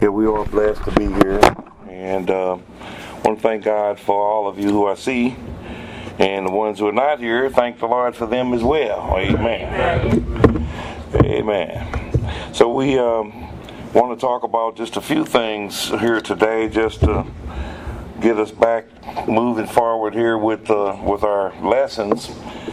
Yeah, we are blessed to be here, and want to thank God for all of you who I see, and the ones who are not here, thank the Lord for them as well. Amen. Amen. So we want to talk about just a few things here today, just to get us back moving forward here with our lessons.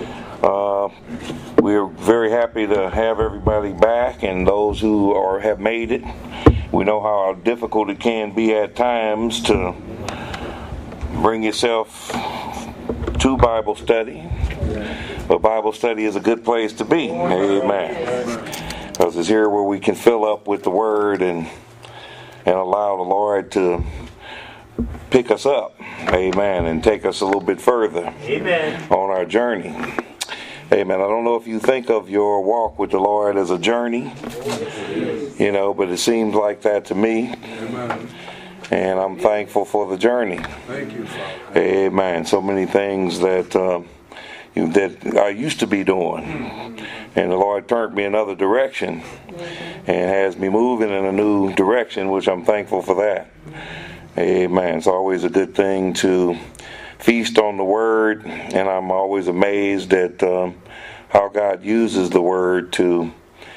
We're very happy to have everybody back, and those who have made it. We know how difficult it can be at times to bring yourself to Bible study. But Bible study is a good place to be. Amen. Because it's here where we can fill up with the Word and allow the Lord to pick us up. Amen. And take us a little bit further. Amen. On our journey. Amen. I don't know if you think of your walk with the Lord as a journey, but it seems like that to me. Amen. And I'm thankful for the journey. Thank you, Father. Amen. So many things that I used to be doing, and the Lord turned me another direction and has me moving in a new direction, which I'm thankful for that. Amen. It's always a good thing to feast on the Word, and I'm always amazed at how God uses the Word to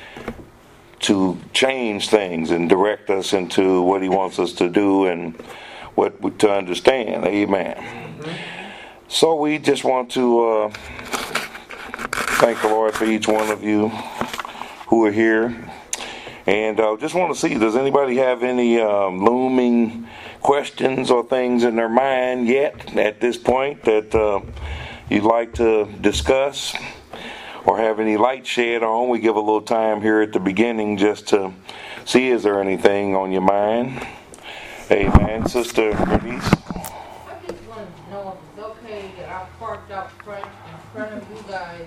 change things and direct us into what He wants us to do and what to understand. Amen. So we just want to thank the Lord for each one of you who are here, and just want to see, does anybody have any looming questions or things in their mind yet at this point that you'd like to discuss or have any light shed on? We give a little time here at the beginning just to see, is there anything on your mind? Amen. Sister Bernice? I just wanted to know if it's okay that I parked out front in front of you guys.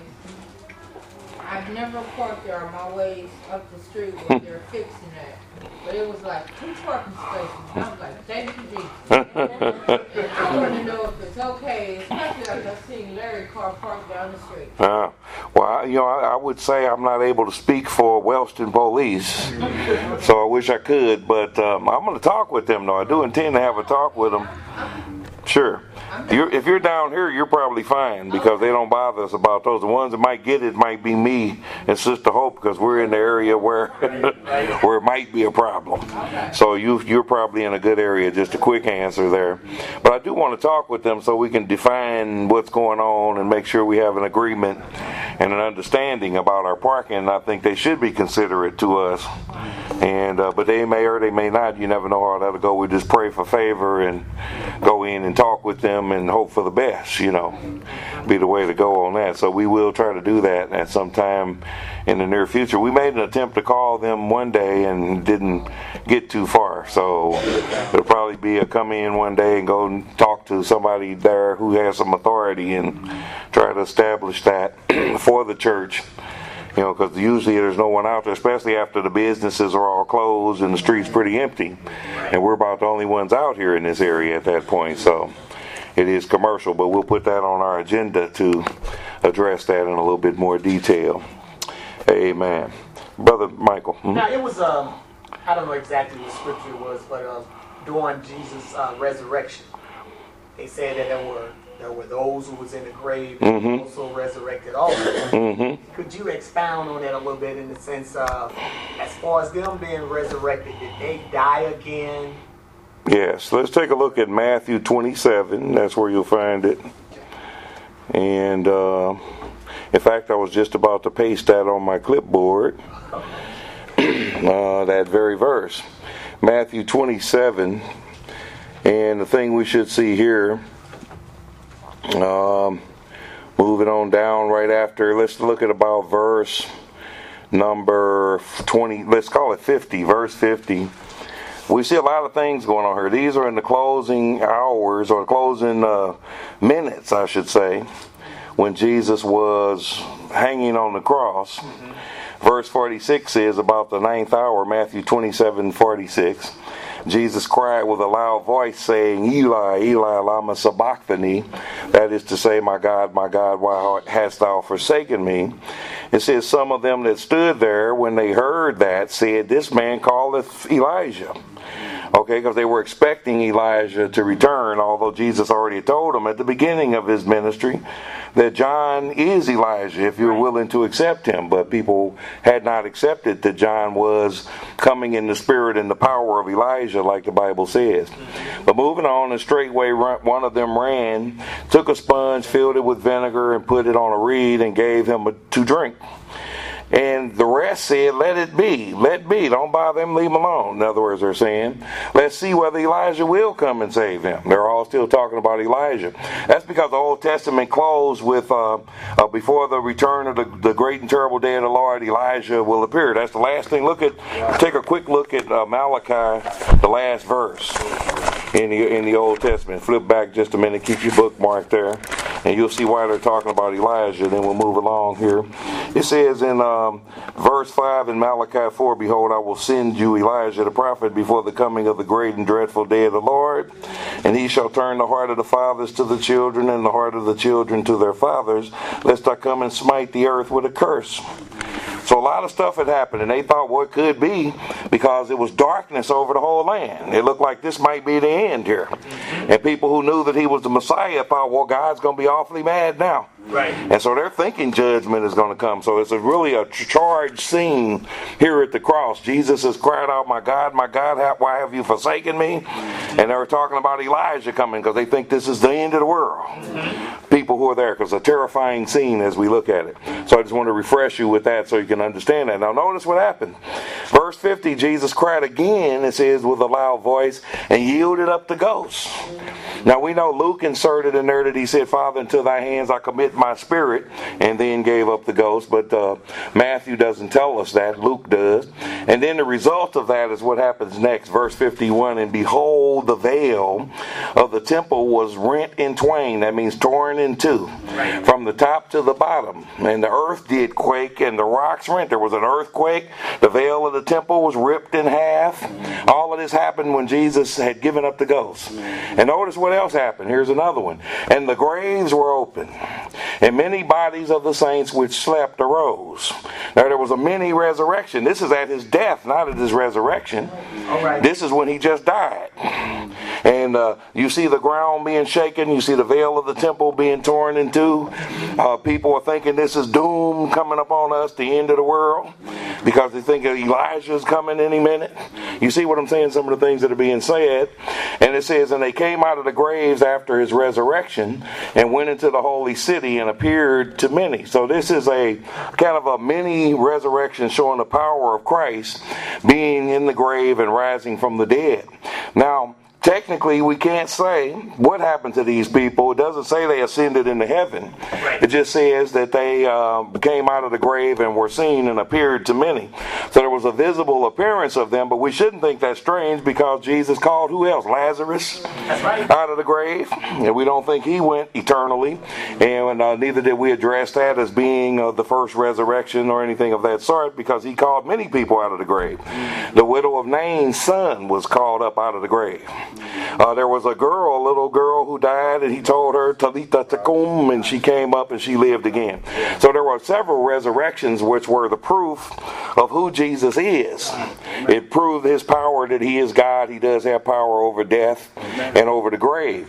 I've never parked there on my way up the street where they're fixing that. But it was like 2 parking spaces. And I was like, thank you, Jesus. And I want to know if it's okay, especially after I seen Larry's car parked down the street. I would say I'm not able to speak for Wellston Police, so I wish I could, but I'm going to talk with them, though. I do intend to have a talk with them. Sure. If you're down here, you're probably fine because they don't bother us about those. The ones that might get it might be me and Sister Hope because we're in the area where where it might be a problem. So you're probably in a good area. Just a quick answer there. But I do want to talk with them so we can define what's going on and make sure we have an agreement and an understanding about our parking. I think they should be considerate to us. And but they may or they may not. You never know how that'll go. We just pray for favor and go in and talk with them and hope for the best, be the way to go on that. So we will try to do that at some time in the near future. We made an attempt to call them one day and didn't get too far. So it'll probably be a come in one day and go and talk to somebody there who has some authority and try to establish that for the church. Because usually there's no one out there, especially after the businesses are all closed and the street's pretty empty. And we're about the only ones out here in this area at that point. So it is commercial, but we'll put that on our agenda to address that in a little bit more detail. Amen. Brother Michael. Now, it was, I don't know exactly what scripture it was, but during Jesus' resurrection, they said that there were those who was in the grave and also resurrected also. Could you expound on that a little bit in the sense of, as far as them being resurrected, did they die again? Yes, let's take a look at Matthew 27. That's where you'll find it. And in fact, I was just about to paste that on my clipboard. That very verse. Matthew 27. And the thing we should see here, moving on down right after, let's look at about verse number 20, let's call it 50, verse 50. We see a lot of things going on here. These are in the closing hours, or closing minutes, I should say, when Jesus was hanging on the cross. Verse 46 is about the 9th hour, Matthew 27:46. Jesus cried with a loud voice, saying, Eli, Eli, lama sabachthani. That is to say, my God, why hast thou forsaken me? It says, some of them that stood there, when they heard that, said, this man calleth Elijah. Okay, because they were expecting Elijah to return, although Jesus already told them at the beginning of his ministry that John is Elijah if you're willing to accept him. But people had not accepted that John was coming in the spirit and the power of Elijah, like the Bible says. But moving on, and straightway one of them ran, took a sponge, filled it with vinegar, and put it on a reed, and gave him to drink. And the rest said, let it be, don't bother him, leave him alone. In other words, they're saying, let's see whether Elijah will come and save him. They're all still talking about Elijah. That's because the Old Testament closed with, before the return of the great and terrible day of the Lord, Elijah will appear. That's the last thing. Take a quick look at Malachi, the last verse in the Old Testament. Flip back just a minute, keep your bookmark there, and you'll see why they're talking about Elijah. Then we'll move along here. It says in verse 5 in Malachi 4, behold, I will send you Elijah the prophet before the coming of the great and dreadful day of the Lord, and he shall turn the heart of the fathers to the children, and the heart of the children to their fathers, lest I come and smite the earth with a curse. So a lot of stuff had happened, and they thought, well, it could be because it was darkness over the whole land. It looked like this might be the end here. And people who knew that he was the Messiah thought, well, God's going to be awfully mad now. Right. And so they're thinking judgment is going to come. So it's really a charged scene here at the cross. Jesus has cried out, my God, why have you forsaken me? And they were talking about Elijah coming because they think this is the end of the world. People who are there, because it's a terrifying scene as we look at it. So I just want to refresh you with that so you can understand that. Now notice what happened. Verse 50, Jesus cried again, it says, with a loud voice, and yielded up the ghost. Now we know Luke inserted in there that he said, Father, into thy hands I commit my spirit, and then gave up the ghost. But Matthew doesn't tell us that. Luke does. And then the result of that is what happens next. Verse 51, and behold, the veil of the temple was rent in twain. That means torn in two. Right. From the top to the bottom. And the earth did quake, and the rocks rent. There was an earthquake. The veil of the temple was ripped in half. All of this happened when Jesus had given up the ghost. And notice what else happened. Here's another one. And the graves were open, and many bodies of the saints which slept arose. Now there was a mini resurrection. This is at his death, not at his resurrection. Right. This is when he just died. And you see the ground being shaken. You see the veil of the temple being torn in two. People are thinking this is doom coming upon us, the end of the world, because they think Elijah is coming any minute. You see what I'm saying? Some of the things that are being said. And it says, and they came out of the graves after his resurrection and went into the holy city and appeared to many. So this is a kind of a mini resurrection showing the power of Christ being in the grave and rising from the dead. Now, technically, we can't say what happened to these people. It doesn't say they ascended into heaven. Right. It just says that they came out of the grave and were seen and appeared to many. So there was a visible appearance of them, but we shouldn't think that's strange because Jesus called who else? Lazarus. That's right. Out of the grave. And we don't think he went eternally. And neither did we address that as being the first resurrection or anything of that sort, because he called many people out of the grave. The widow of Nain's son was called up out of the grave. There was a little girl who died, and he told her, Talitha Tecum, and she came up and she lived again. So there were several resurrections which were the proof of who Jesus is. It proved his power that he is God. He does have power over death and over the grave.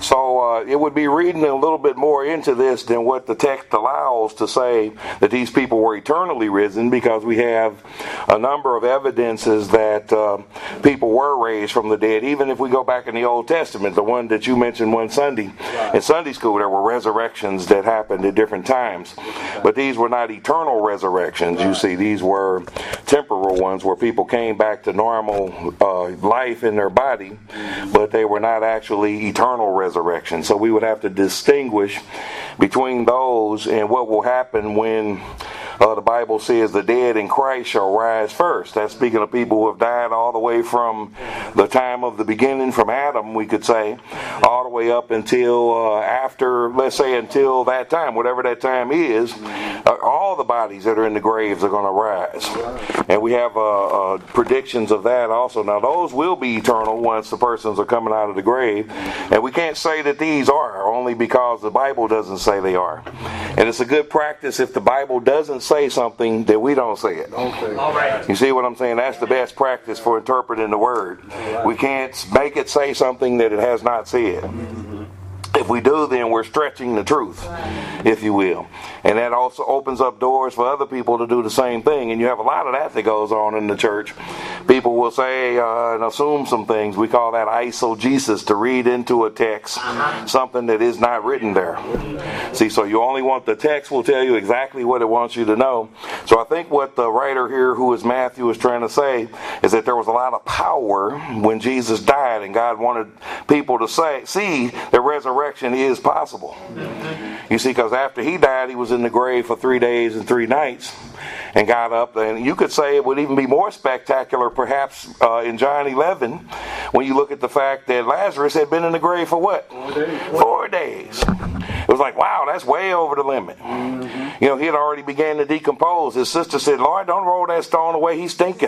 So it would be reading a little bit more into this than what the text allows to say that these people were eternally risen, because we have a number of evidences that people were raised from the dead. Even if we go back in the Old Testament, the one that you mentioned one Sunday in Sunday school, there were resurrections that happened at different times. But these were not eternal resurrections. You see, these were temporal ones where people came back to normal life in their body, but they were not actually eternal resurrections. So we would have to distinguish between those and what will happen when the Bible says the dead in Christ shall rise first. That's speaking of people who have died all the way from the time of the beginning, from Adam, we could say, all the way up until after, let's say until that time, whatever that time is, all the bodies that are in the graves are going to rise. And we have predictions of that also. Now those will be eternal once the persons are coming out of the grave. And we can't say that these are. only because the Bible doesn't say they are. And it's a good practice if the Bible doesn't say something that we don't say it. Okay. All right. You see what I'm saying? That's the best practice for interpreting the Word. We can't make it say something that it has not said. If we do, then we're stretching the truth, if you will. And that also opens up doors for other people to do the same thing. And you have a lot of that goes on in the church. People will say and assume some things. We call that eisegesis, to read into a text something that is not written there. See, so you only want the text will tell you exactly what it wants you to know. So I think what the writer here, who is Matthew, is trying to say is that there was a lot of power when Jesus died, and God wanted people to see that resurrection is possible. You see, because after he died, he was in the grave for 3 days and 3 nights and got up. And you could say it would even be more spectacular perhaps in John 11 when you look at the fact that Lazarus had been in the grave for what? 4 days. It was like, wow, that's way over the limit. You know, he had already began to decompose. His sister said, Lord, don't roll that stone away, he stinketh.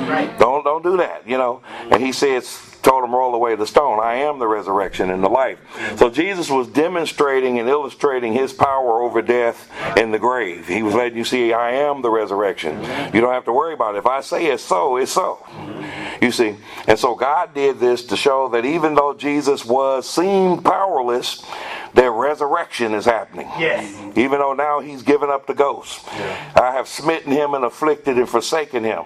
Don't do that, you know. And he told him, roll away the stone. I am the resurrection and the life. So Jesus was demonstrating and illustrating his power over death in the grave. He was letting you see, I am the resurrection. You don't have to worry about it. If I say it's so, it's so. You see. And so God did this to show that even though Jesus seemed powerless, that resurrection is happening. Yes. Even though now he's given up the ghost. I have smitten him and afflicted and forsaken him.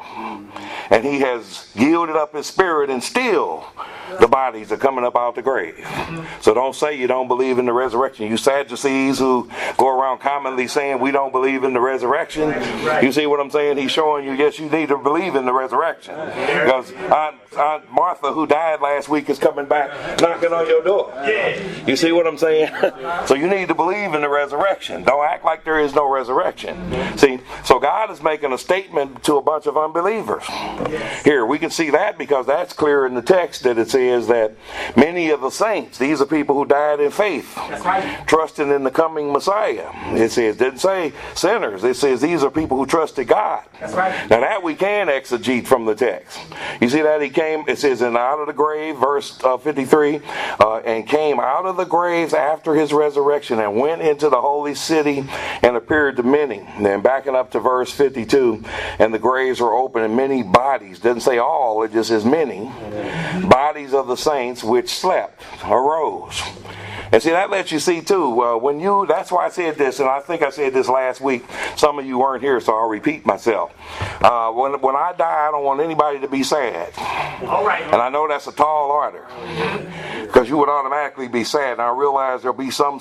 And he has yielded up his spirit, and still the bodies are coming up out the grave. So don't say you don't believe in the resurrection. You Sadducees who go around commonly saying we don't believe in the resurrection. You see what I'm saying? He's showing you, yes, you need to believe in the resurrection. Because Aunt Martha, who died last week, is coming back knocking on your door. You see what I'm saying? So you need to believe in the resurrection. Don't act like there is no resurrection. See, so God is making a statement to a bunch of unbelievers. Here, we can see that because that's clear in the text that it says that many of the saints, these are people who died in faith, trusting in the coming Messiah. It didn't say sinners. It says these are people who trusted God. Now that we can exegete from the text. You see that he came, it says, and out of the grave, verse 53, and came out of the graves after his resurrection and went into the holy city and appeared to many. And then backing up to verse 52, and the graves were open and many bodies, doesn't say all, it just says many, bodies of the saints which slept arose. And see, that lets you see too, that's why I said this, and I think I said this last week. Some of you weren't here, so I'll repeat myself. When I die, I don't want anybody to be sad. All right. And I know that's a tall order, because you would automatically be sad. And I realize there'll be some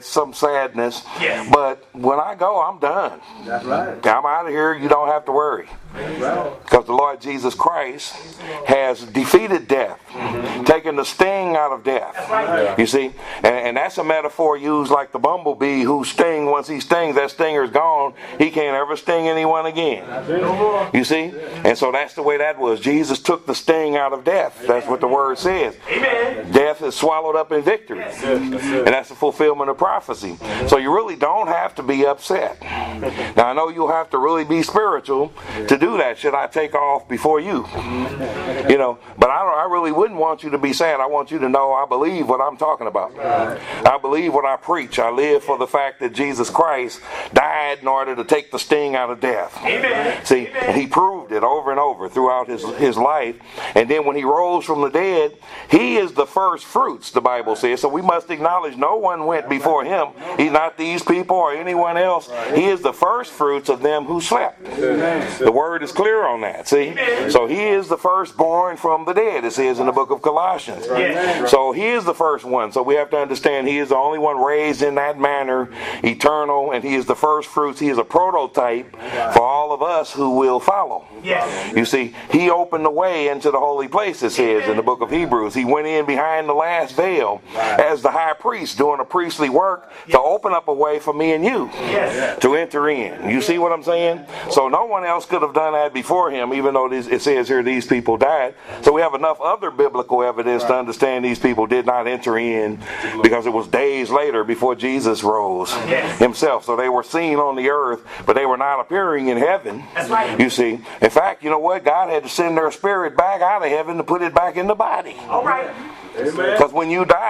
sadness. Yes. But when I go, I'm done. That's right. I'm out of here. You don't have to worry. Because the Lord Jesus Christ has defeated death, taken the sting out of death. You see, and that's a metaphor used like the bumblebee who stings. Once he stings, that stinger is gone. He can't ever sting anyone again. You see, and so that's the way that was. Jesus took the sting out of death. That's what the word says. Amen. Death is swallowed up in victory, and that's the fulfillment of prophecy. So you really don't have to be upset. Now I know you'll have to really be spiritual to do that. Should I take off before you? You know, but I really wouldn't want you to be sad. I want you to know I believe what I'm talking about. I believe what I preach. I live for the fact that Jesus Christ died in order to take the sting out of death. Amen. See, and he proved it over and over throughout his life. And then when he rose from the dead, he is the first fruits, the Bible says. So we must acknowledge no one went before him. He's not these people or anyone else. He is the first fruits of them who slept. The word is clear on that, see? So he is the firstborn from the dead, it says in the book of Colossians. So he is the first one. So we have to understand he is the only one raised in that manner, eternal, and he is the first fruits. He is a prototype for all of us who will follow. You see, he opened the way into the holy place, it says in the book of Hebrews. He went in behind the last veil as the high priest doing a priestly work to open up a way for me and you to enter in. You see what I'm saying? So no one else could have done that before him, even though it says here these people died. So we have enough other biblical evidence to understand these people did not enter in, because it was days later before Jesus rose himself. So they were seen on the earth, but they were not appearing in heaven. You see, in fact, you know what? God had to send their spirit back out of heaven to put it back in the body. All right. Because when you die,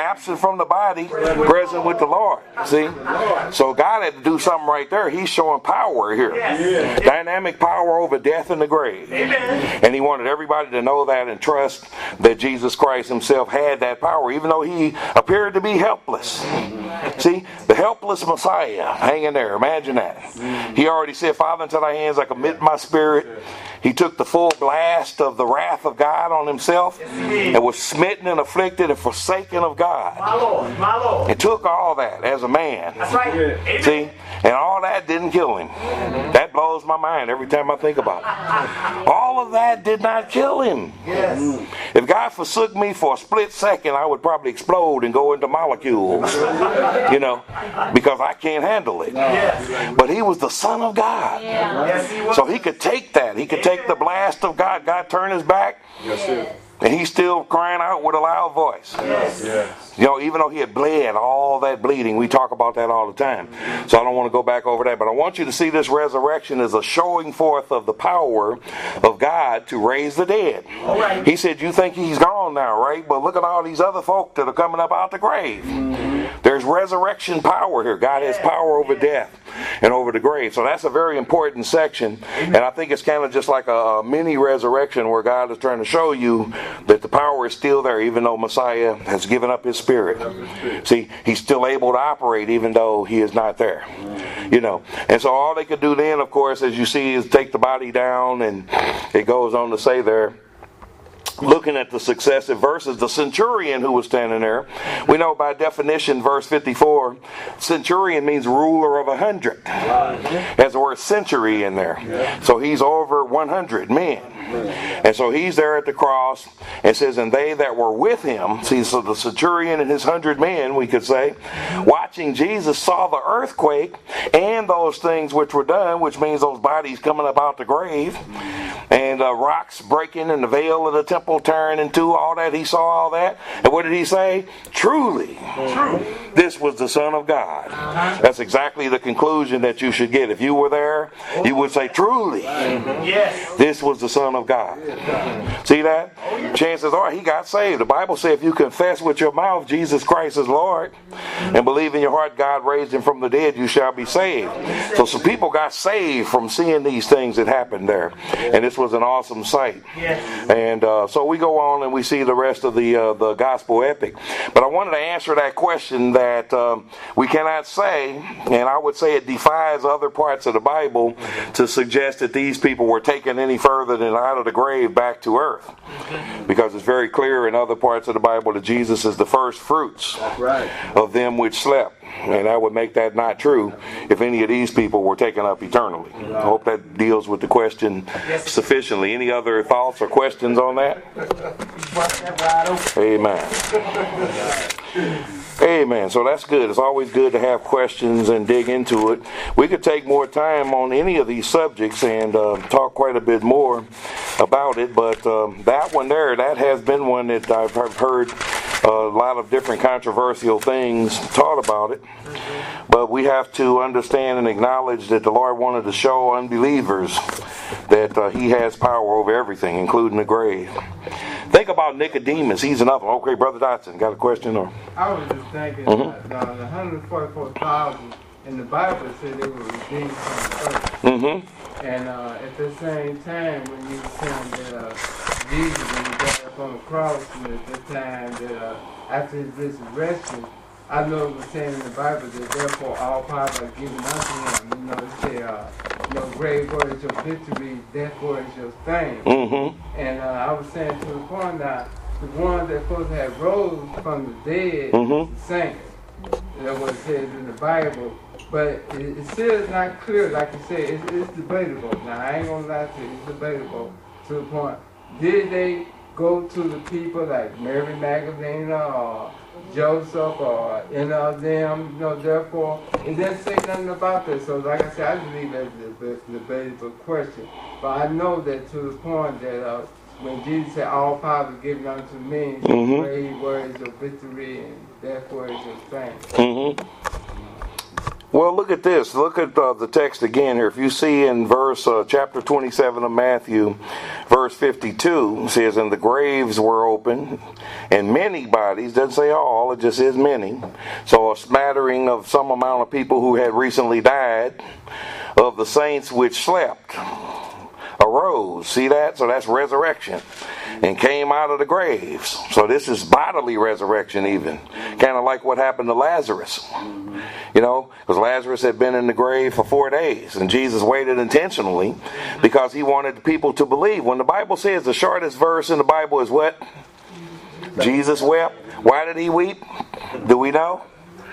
absent from the body, present with the Lord. See? So God had to do something right there. He's showing power here. Dynamic power over death and the grave. And he wanted everybody to know that and trust that Jesus Christ himself had that power, even though he appeared to be helpless. See? The helpless Messiah hanging there. Imagine that. He already said, Father, into thy hands I commit my spirit. He took the full blast of the wrath of God on himself and was smitten and afflicted and forsaken of God. My Lord, my Lord. It took all that as a man. That's right. See? And all that didn't kill him. That blows my mind every time I think about it. All of that did not kill him. Yes. If God forsook me for a split second, I would probably explode and go into molecules. Because I can't handle it. Yes. But he was the Son of God. Yes, he was. So he could take that. He could take the blast of God. God turned his back. And he's still crying out with a loud voice. Even though he had bled, all that bleeding, we talk about that all the time. So I don't want to go back over that. But I want you to see this resurrection as a showing forth of the power of God to raise the dead. Right. He said, you think he's gone now, right? But look at all these other folk that are coming up out the grave. There's resurrection power here. God has power over death and over the grave. So that's a very important section. And I think it's kind of just like a mini resurrection where God is trying to show you that the power is still there even though Messiah has given up his spirit. See, he's still able to operate even though he is not there. And so all they could do then, of course, as you see, is take the body down, and it goes on to say there, looking at the successive verses, the centurion who was standing there, we know by definition, verse 54, centurion means ruler of 100. Has the word century in there. So he's over 100 men. And so he's there at the cross, and says, and they that were with him, see, so the centurion and his 100 men, we could say, watching Jesus, saw the earthquake and those things which were done, which means those bodies coming up out the grave, and rocks breaking and the veil of the temple tearing in two, all that. He saw all that. And what did he say? Truly, this was the Son of God. That's exactly the conclusion that you should get. If you were there, you would say, truly, this was the Son of God. See that? Chances are he got saved. The Bible says if you confess with your mouth Jesus Christ is Lord and believe in your heart God raised him from the dead, you shall be saved. So some people got saved from seeing these things that happened there. And this was an awesome sight. And so we go on and we see the rest of the gospel epic. But I wanted to answer that question that we cannot say, and I would say it defies other parts of the Bible to suggest that these people were taken any further than out of the grave back to earth. Because it's very clear in other parts of the Bible that Jesus is the first fruits of them which slept. And that would make that not true if any of these people were taken up eternally. I hope that deals with the question sufficiently. Any other thoughts or questions on that? Amen. Amen. So that's good. It's always good to have questions and dig into it. We could take more time on any of these subjects and talk quite a bit more about it. But that one there, that has been one that I've heard a lot of different controversial things taught about it. But we have to understand and acknowledge that the Lord wanted to show unbelievers that he has power over everything, including the grave. Think about Nicodemus. He's another. Okay, Brother Dotson, got a question? Or I was just thinking the 144,000 in the Bible said they were redeemed from the earth. And at the same time, when you were saying that Jesus, when he got up on the cross, and at the time that after his resurrection, I know it was saying in the Bible that therefore all power is given unto him. It said, grave word is your victory, death word is your stain. And I was saying to the point that the ones that supposed to have rose from the dead, the saints. That's what it says in the Bible. But it still is not clear, like you said, it's debatable. Now, I ain't going to lie to you, it's debatable to the point. Did they go to the people like Mary Magdalene or Joseph or any of them, therefore, it doesn't say nothing about that. So, like I said, I believe that's a debatable question. But I know that to the point that when Jesus said, all power is given unto me, grave word is your victory, and therefore is your strength. Well, look at this. Look at the text again here. If you see in chapter 27 of Matthew, verse 52, it says, and the graves were open, and many bodies, doesn't say all, it just says many. So a smattering of some amount of people who had recently died, of the saints which slept, arose. See that? So that's resurrection. And came out of the graves. So this is bodily resurrection even. Kind of like what happened to Lazarus. You know, because Lazarus had been in the grave for 4 days. And Jesus waited intentionally because he wanted the people to believe. When the Bible says the shortest verse in the Bible is what? Jesus wept. Why did he weep? Do we know?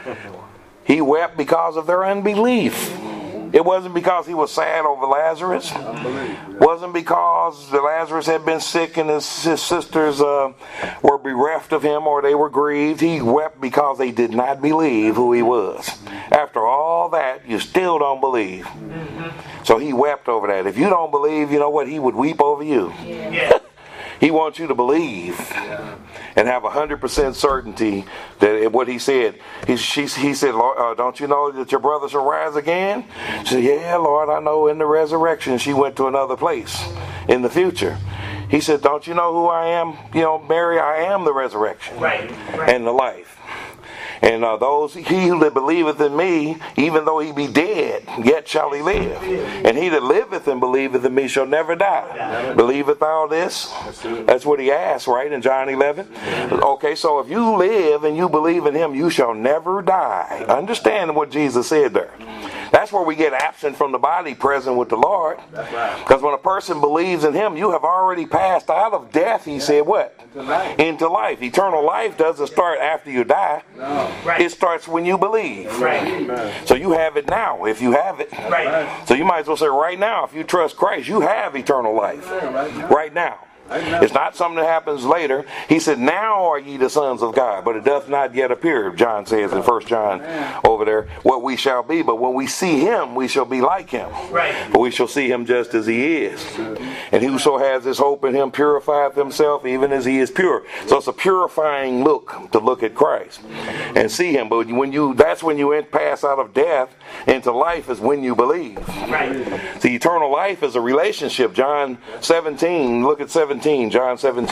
He wept because of their unbelief. It wasn't because he was sad over Lazarus. It wasn't because Lazarus had been sick and his sisters were bereft of him or they were grieved. He wept because they did not believe who he was. After all that, you still don't believe. So he wept over that. If you don't believe, you know what? He would weep over you. Yeah. He wants you to believe and have 100% certainty that what he said. He said, Lord, don't you know that your brother shall rise again? She said, yeah, Lord, I know in the resurrection she went to another place in the future. He said, don't you know who I am? You know, Mary, I am the resurrection and the life. And he who believeth in me, even though he be dead, yet shall he live. And he that liveth and believeth in me shall never die. Believeth thou this? That's what he asked, right, in John 11? Okay, so if you live and you believe in him, you shall never die. Understand what Jesus said there. That's where we get absent from the body, present with the Lord. Because when a person believes in him, you have already passed out of death, he said what? Into life. Eternal life doesn't start after you die. It starts when you believe. So you have it now if you have it. So you might as well say right now, if you trust Christ, you have eternal life. Right now. It's not something that happens later. He said, now are ye the sons of God, but it doth not yet appear, John says in 1 John over there, what we shall be. But when we see him, we shall be like him. For we shall see him just as he is. And whoso has this hope in him purifieth himself even as he is pure. So it's a purifying look to look at Christ and see him. But that's when you pass out of death into life, is when you believe. The eternal life is a relationship. John 17, look at 17. John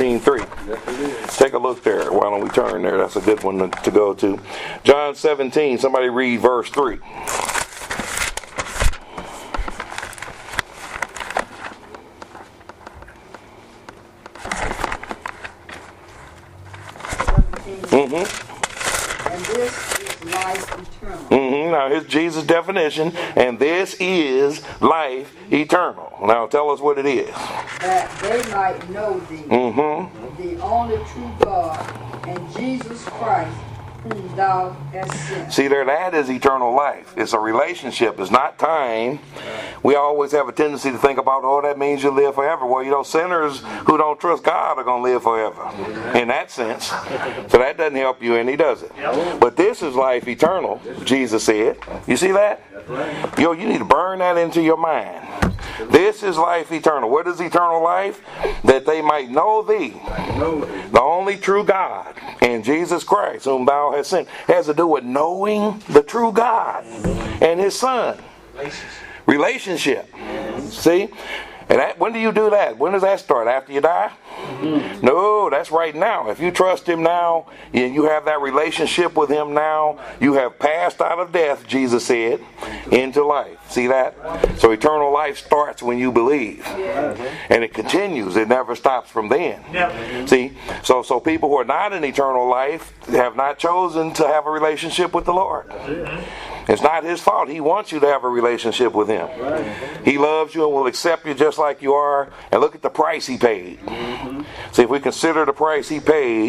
17:3. Take a look there. Why don't we turn there? That's a good one to go to. John 17. Somebody read verse 3. And this is life eternal. Now here's Jesus' definition. And this is life eternal. Now tell us what it is. That they might know thee, the only true God, and Jesus Christ, whom thou hast sent. See there, that is eternal life. It's a relationship. It's not time. We always have a tendency to think about, oh, that means you live forever. Well, you know, sinners who don't trust God are going to live forever. In that sense. So that doesn't help you any, does it? But this is life eternal, Jesus said. You see that? Yo, you need to burn that into your mind. This is life eternal. What is eternal life? That they might know thee, the only true God, and Jesus Christ, whom thou hast sent. It has to do with knowing the true God and his Son. Relationship. See? And when do you do that? When does that start? After you die? No, that's right now. If you trust him now, and you have that relationship with him now, you have passed out of death, Jesus said, into life. See that? So eternal life starts when you believe. And it continues. It never stops from then. See? So people who are not in eternal life have not chosen to have a relationship with the Lord. It's not his fault. He wants you to have a relationship with him. He loves you and will accept you just like you are. And look at the price he paid. See, if we consider the price he paid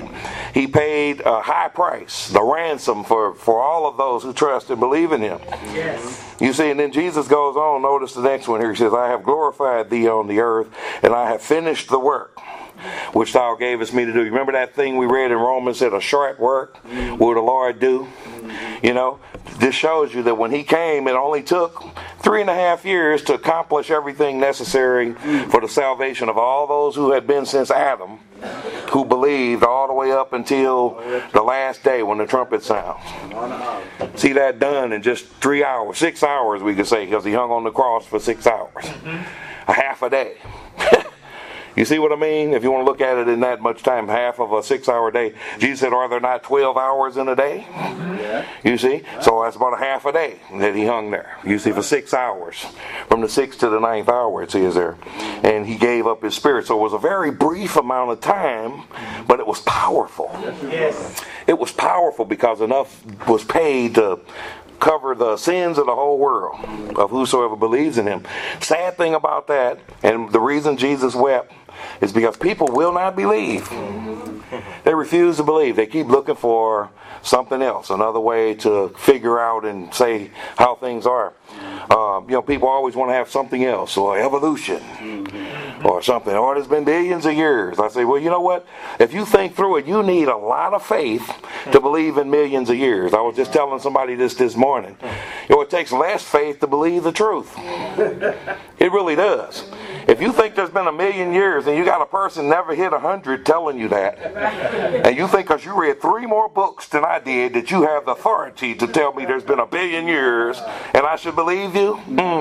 a high price, the ransom for all of those who trust and believe in him. You see, and then Jesus goes on. Notice the next one here. He says, I have glorified thee on the earth, and I have finished the work which thou gavest me to do. You remember that thing we read in Romans, said a short work will the Lord do? You know, this shows you that when he came, it only took 3.5 years to accomplish everything necessary for the salvation of all those who had been since Adam, who believed all the way way up until the last day when the trumpet sounds. See that done in just 3 hours, 6 hours we could say, because he hung on the cross for 6 hours. A half a day. You see what I mean? If you want to look at it in that much time, half of a 6 hour day. Jesus said, are there not 12 hours in a day? Yeah. You see? So that's about a half a day that he hung there. You see, for 6 hours. From the 6th to the 9th hour, it says there. And he gave up his spirit. So it was a very brief amount of time, but it was powerful. Yes. It was powerful because enough was paid to cover the sins of the whole world, of whosoever believes in him. Sad thing about that, and the reason Jesus wept, is because people will not believe. They refuse to believe. They keep looking for something else, another way to figure out and say how things are. People always want to have something else, or evolution, or something. Or there's been billions of years. I say, well, you know what? If you think through it, you need a lot of faith to believe in millions of years. I was just telling somebody this morning. It takes less faith to believe the truth. It really does. If you think there's been a million years and you got a person never hit 100 telling you that, and you think because you read 3 more books than I did that you have the authority to tell me there's been a billion years and I should believe you,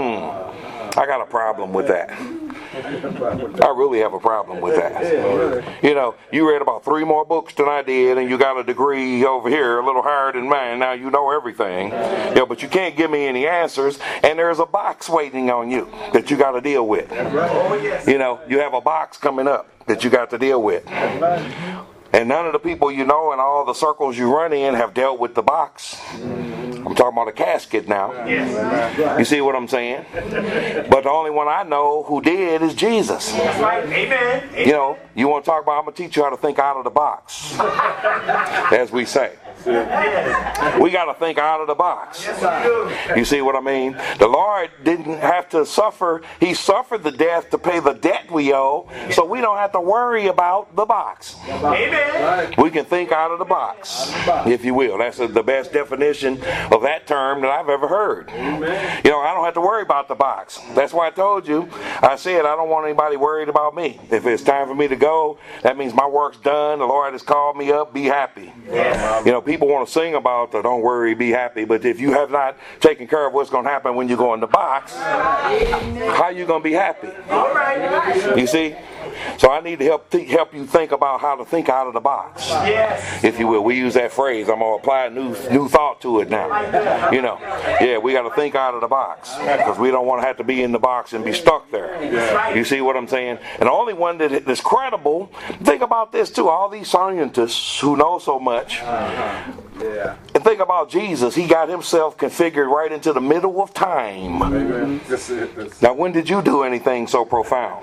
I got a problem with that. I really have a problem with that. You read about 3 more books than I did, and you got a degree over here a little higher than mine. Now you know everything. But you can't give me any answers, and there's a box waiting on you that you got to deal with. You have a box coming up that you got to deal with. And none of the people you know in all the circles you run in have dealt with the box. I'm talking about a casket now. You see what I'm saying? But the only one I know who did is Jesus. That's right. Amen. You want to talk about, I'm going to teach you how to think out of the box. As we say. We got to think out of the box. You see what I mean? The Lord didn't have to suffer. He suffered the death to pay the debt we owe, so we don't have to worry about the box. Amen. We can think out of the box, if you will. That's the best definition of that term that I've ever heard. I don't have to worry about the box. That's why I told you. I said I don't want anybody worried about me. If it's time for me to go, that means my work's done. The Lord has called me up. Be happy. People want to sing about the don't worry, be happy, but if you have not taken care of what's going to happen when you go in the box, how are you going to be happy? You see? So I need to help you think about how to think out of the box, if you will. We use that phrase. I'm going to apply a new thought to it now. We got to think out of the box because we don't want to have to be in the box and be stuck there. You see what I'm saying? And the only one that is credible, think about this too, all these scientists who know so much, and think about Jesus. He got himself configured right into the middle of time. Now, when did you do anything so profound?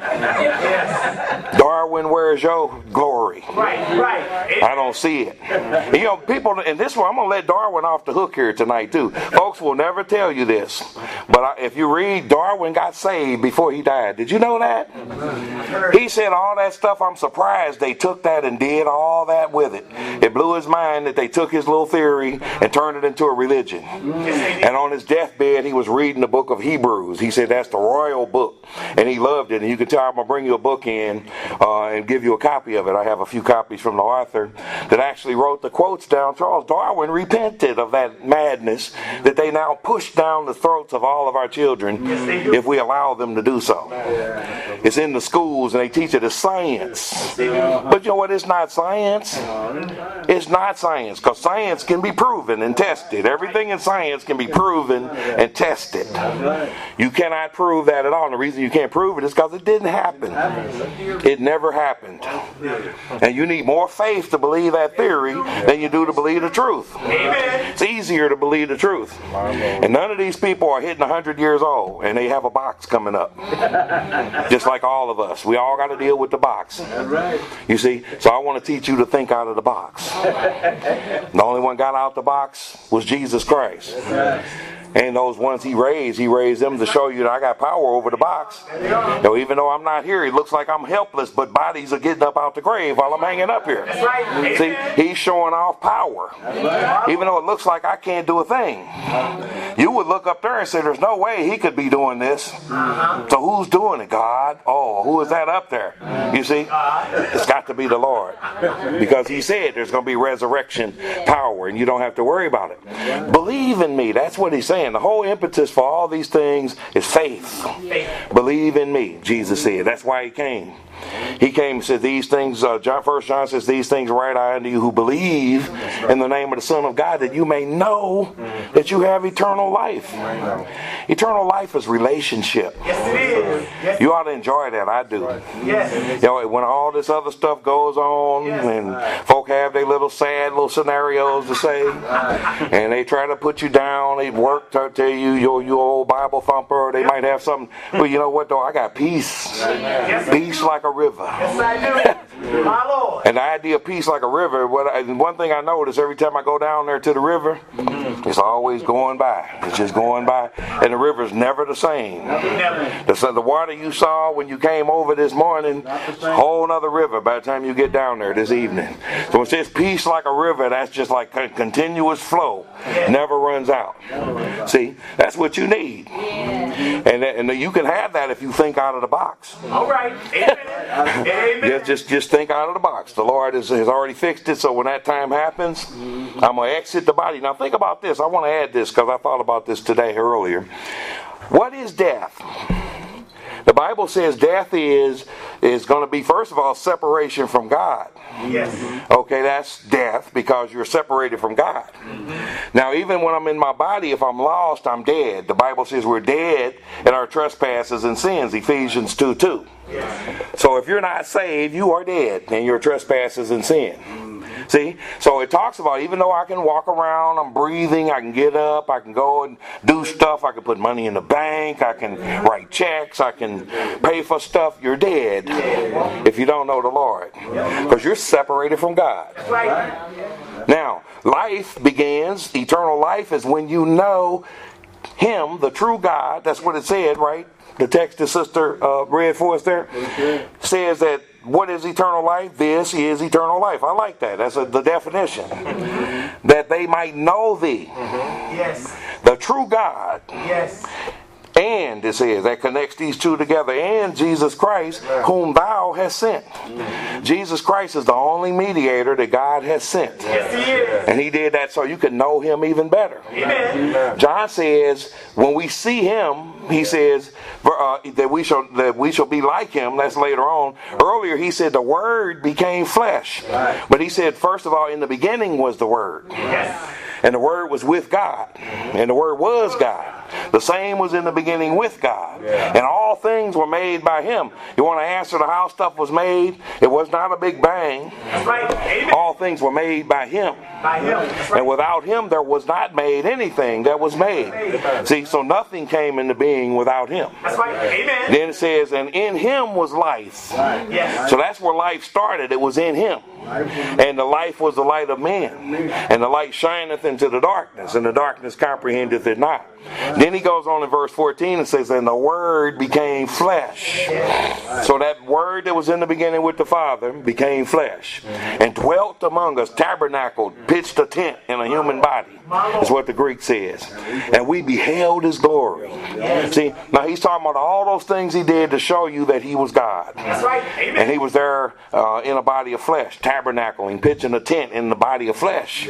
Darwin, where's your glory? I don't see it. People, and this one, I'm going to let Darwin off the hook here tonight too. Folks will never tell you this, but if you read, Darwin got saved before he died. Did you know that? He said all that stuff. I'm surprised they took that and did all that with it. It blew his mind that they took his little theory and turned it into a religion. And on his deathbed, he was reading the book of Hebrews. He said that's the royal book, and he loved it. And you can tell I'm going to bring you a book in and give you a copy of it. I have a few copies from the author that actually wrote the quotes down. Charles Darwin repented of that madness that they now push down the throats of all of our children if we allow them to do so. It's in the schools and they teach it as science. But you know what? It's not science. It's not science, because science can be proven and tested. Everything in science can be proven and tested. You cannot prove that at all. And the reason you can't prove it is because it didn't happen. It never happened. And you need more faith to believe that theory than you do to believe the truth. It's easier to believe the truth. And none of these people are hitting 100 years old and they have a box coming up. Just like all of us. We all got to deal with the box. You see? So I want to teach you to think out of the box. The only one got out the box was Jesus Christ. And those ones he raised them to show you that I got power over the box. Even though I'm not here, it looks like I'm helpless, but bodies are getting up out the grave while I'm hanging up here. That's right. See, he's showing off power. Even though it looks like I can't do a thing. You would look up there and say, there's no way he could be doing this. So who's doing it? God. Oh, who is that up there? You see, it's got to be the Lord. Because he said there's going to be resurrection power, and you don't have to worry about it. Believe in me. That's what he's saying. The whole impetus for all these things is faith. Believe in me, Jesus said. That's why he came. He came and said these things, 1 John says, these things write I unto you who believe in the name of the Son of God, that you may know that you have eternal life. Eternal life is relationship. Yes, it is. Yes. You ought to enjoy that. I do. Yes. You know, when all this other stuff goes on, and folk have their little sad little scenarios to say, and they try to put you down, they work to tell you you old Bible thumper, they might have something, but you know what though, I got peace. Peace like a river. Yes, I do. My Lord. And the idea of peace like a river, one thing I notice every time I go down there to the river, it's always going by. It's just going by. And the river's never the same. The water you saw when you came over this morning, a whole other river by the time you get down there this evening. So it says peace like a river, that's just like a continuous flow. Never runs out. See, that's what you need. And you can have that if you think out of the box. All right. Amen. Amen. Just think out of the box. The Lord has already fixed it, so when that time happens, I'm going to exit the body. Now think about this. I want to add this because I thought about this today earlier. What is death? The Bible says death is going to be, first of all, separation from God. Yes. Okay, that's death because you're separated from God. Now, even when I'm in my body, if I'm lost, I'm dead. The Bible says we're dead in our trespasses and sins, Ephesians 2:2. Yes. So if you're not saved, you are dead in your trespasses and sin. See? So it talks about even though I can walk around, I'm breathing, I can get up, I can go and do stuff, I can put money in the bank, I can write checks, I can pay for stuff, you're dead if you don't know the Lord. Because you're separated from God. Now, life begins, eternal life is when you know Him, the true God. That's what it said, right? The text the sister read for us there says that what is eternal life? This is eternal life. I like that. That's the definition. That they might know thee. Yes. The true God. Yes. And it says that connects these two together, and Jesus Christ, whom thou hast sent. Jesus Christ is the only mediator that God has sent. Yes, He is. And He did that so you can know Him even better. Amen. John says, when we see Him, he says that we shall be like Him. That's later on. Earlier he said the Word became flesh. But he said, first of all, in the beginning was the Word. Yes. And the Word was with God. And the Word was God. The same was in the beginning with God. And all things were made by Him. You want to answer to how stuff was made? It was not a big bang. That's right. Amen. All things were made by Him. By Him. That's right. And without Him there was not made anything that was made. See, so nothing came into being without Him. That's right. Amen. Then it says, and in Him was life. Yes. So that's where life started. It was in Him. And the life was the light of men. And the light shineth into the darkness, and the darkness comprehendeth it not. Then he goes on in verse 14 and says, and the Word became flesh. So that Word that was in the beginning with the Father became flesh. And dwelt among us, tabernacled, pitched a tent in a human body. Is what the Greek says. And we beheld His glory. See, now he's talking about all those things He did to show you that He was God. That's right. Amen. And He was there in a body of flesh, tabernacling, pitching a tent in the body of flesh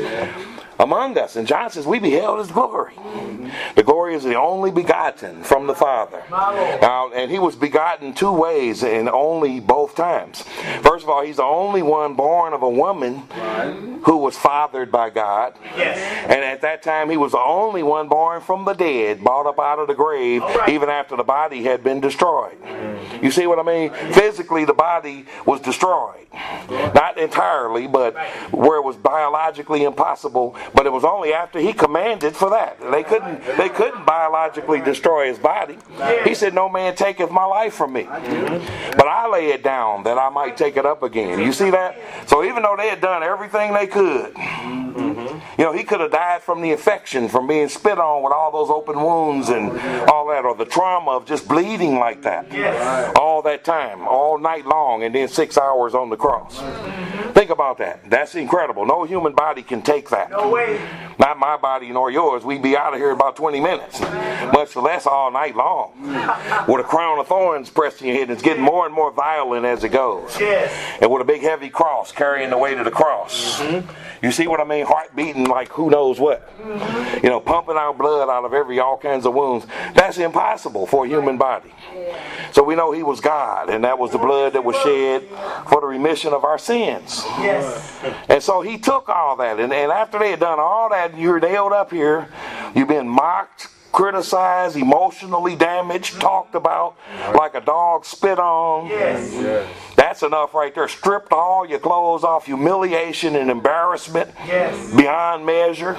among us. And John says, we beheld His glory. The glory is the only begotten from the Father. Now, and He was begotten two ways, and only both times. First of all, He's the only one born of a woman who was fathered by God. Yes. And at that time, He was the only one born from the dead, brought up out of the grave, even after the body had been destroyed. You see what I mean? Physically, the body was destroyed. Not entirely, but where it was biologically impossible. But it was only after He commanded for that. They couldn't biologically destroy His body. He said, no man taketh my life from me, but I lay it down that I might take it up again. You see that? So even though they had done everything they could, You know, he could have died from the infection, from being spit on with all those open wounds and all that, or the trauma of just bleeding like that. Yes. All that time, all night long, and then 6 hours on the cross. Think about that. That's incredible. No human body can take that. No way. Not my body nor yours. We'd be out of here in about 20 minutes. Much less all night long. With a crown of thorns pressed in your head. It's getting more and more violent as it goes. Yes. And with a big heavy cross carrying the weight of the cross. You see what I mean? Heart beating like who knows what. You know, pumping out blood out of all kinds of wounds. That's impossible for a human body. So we know he was God, and that was the blood that was shed for the remission of our sins. Yes. And so he took all that, and after they had done all that, you're nailed up here, you've been mocked, criticized, emotionally damaged, talked about like a dog, spit on. Yes. That's enough right there. Stripped all your clothes off, humiliation and embarrassment Yes. beyond measure.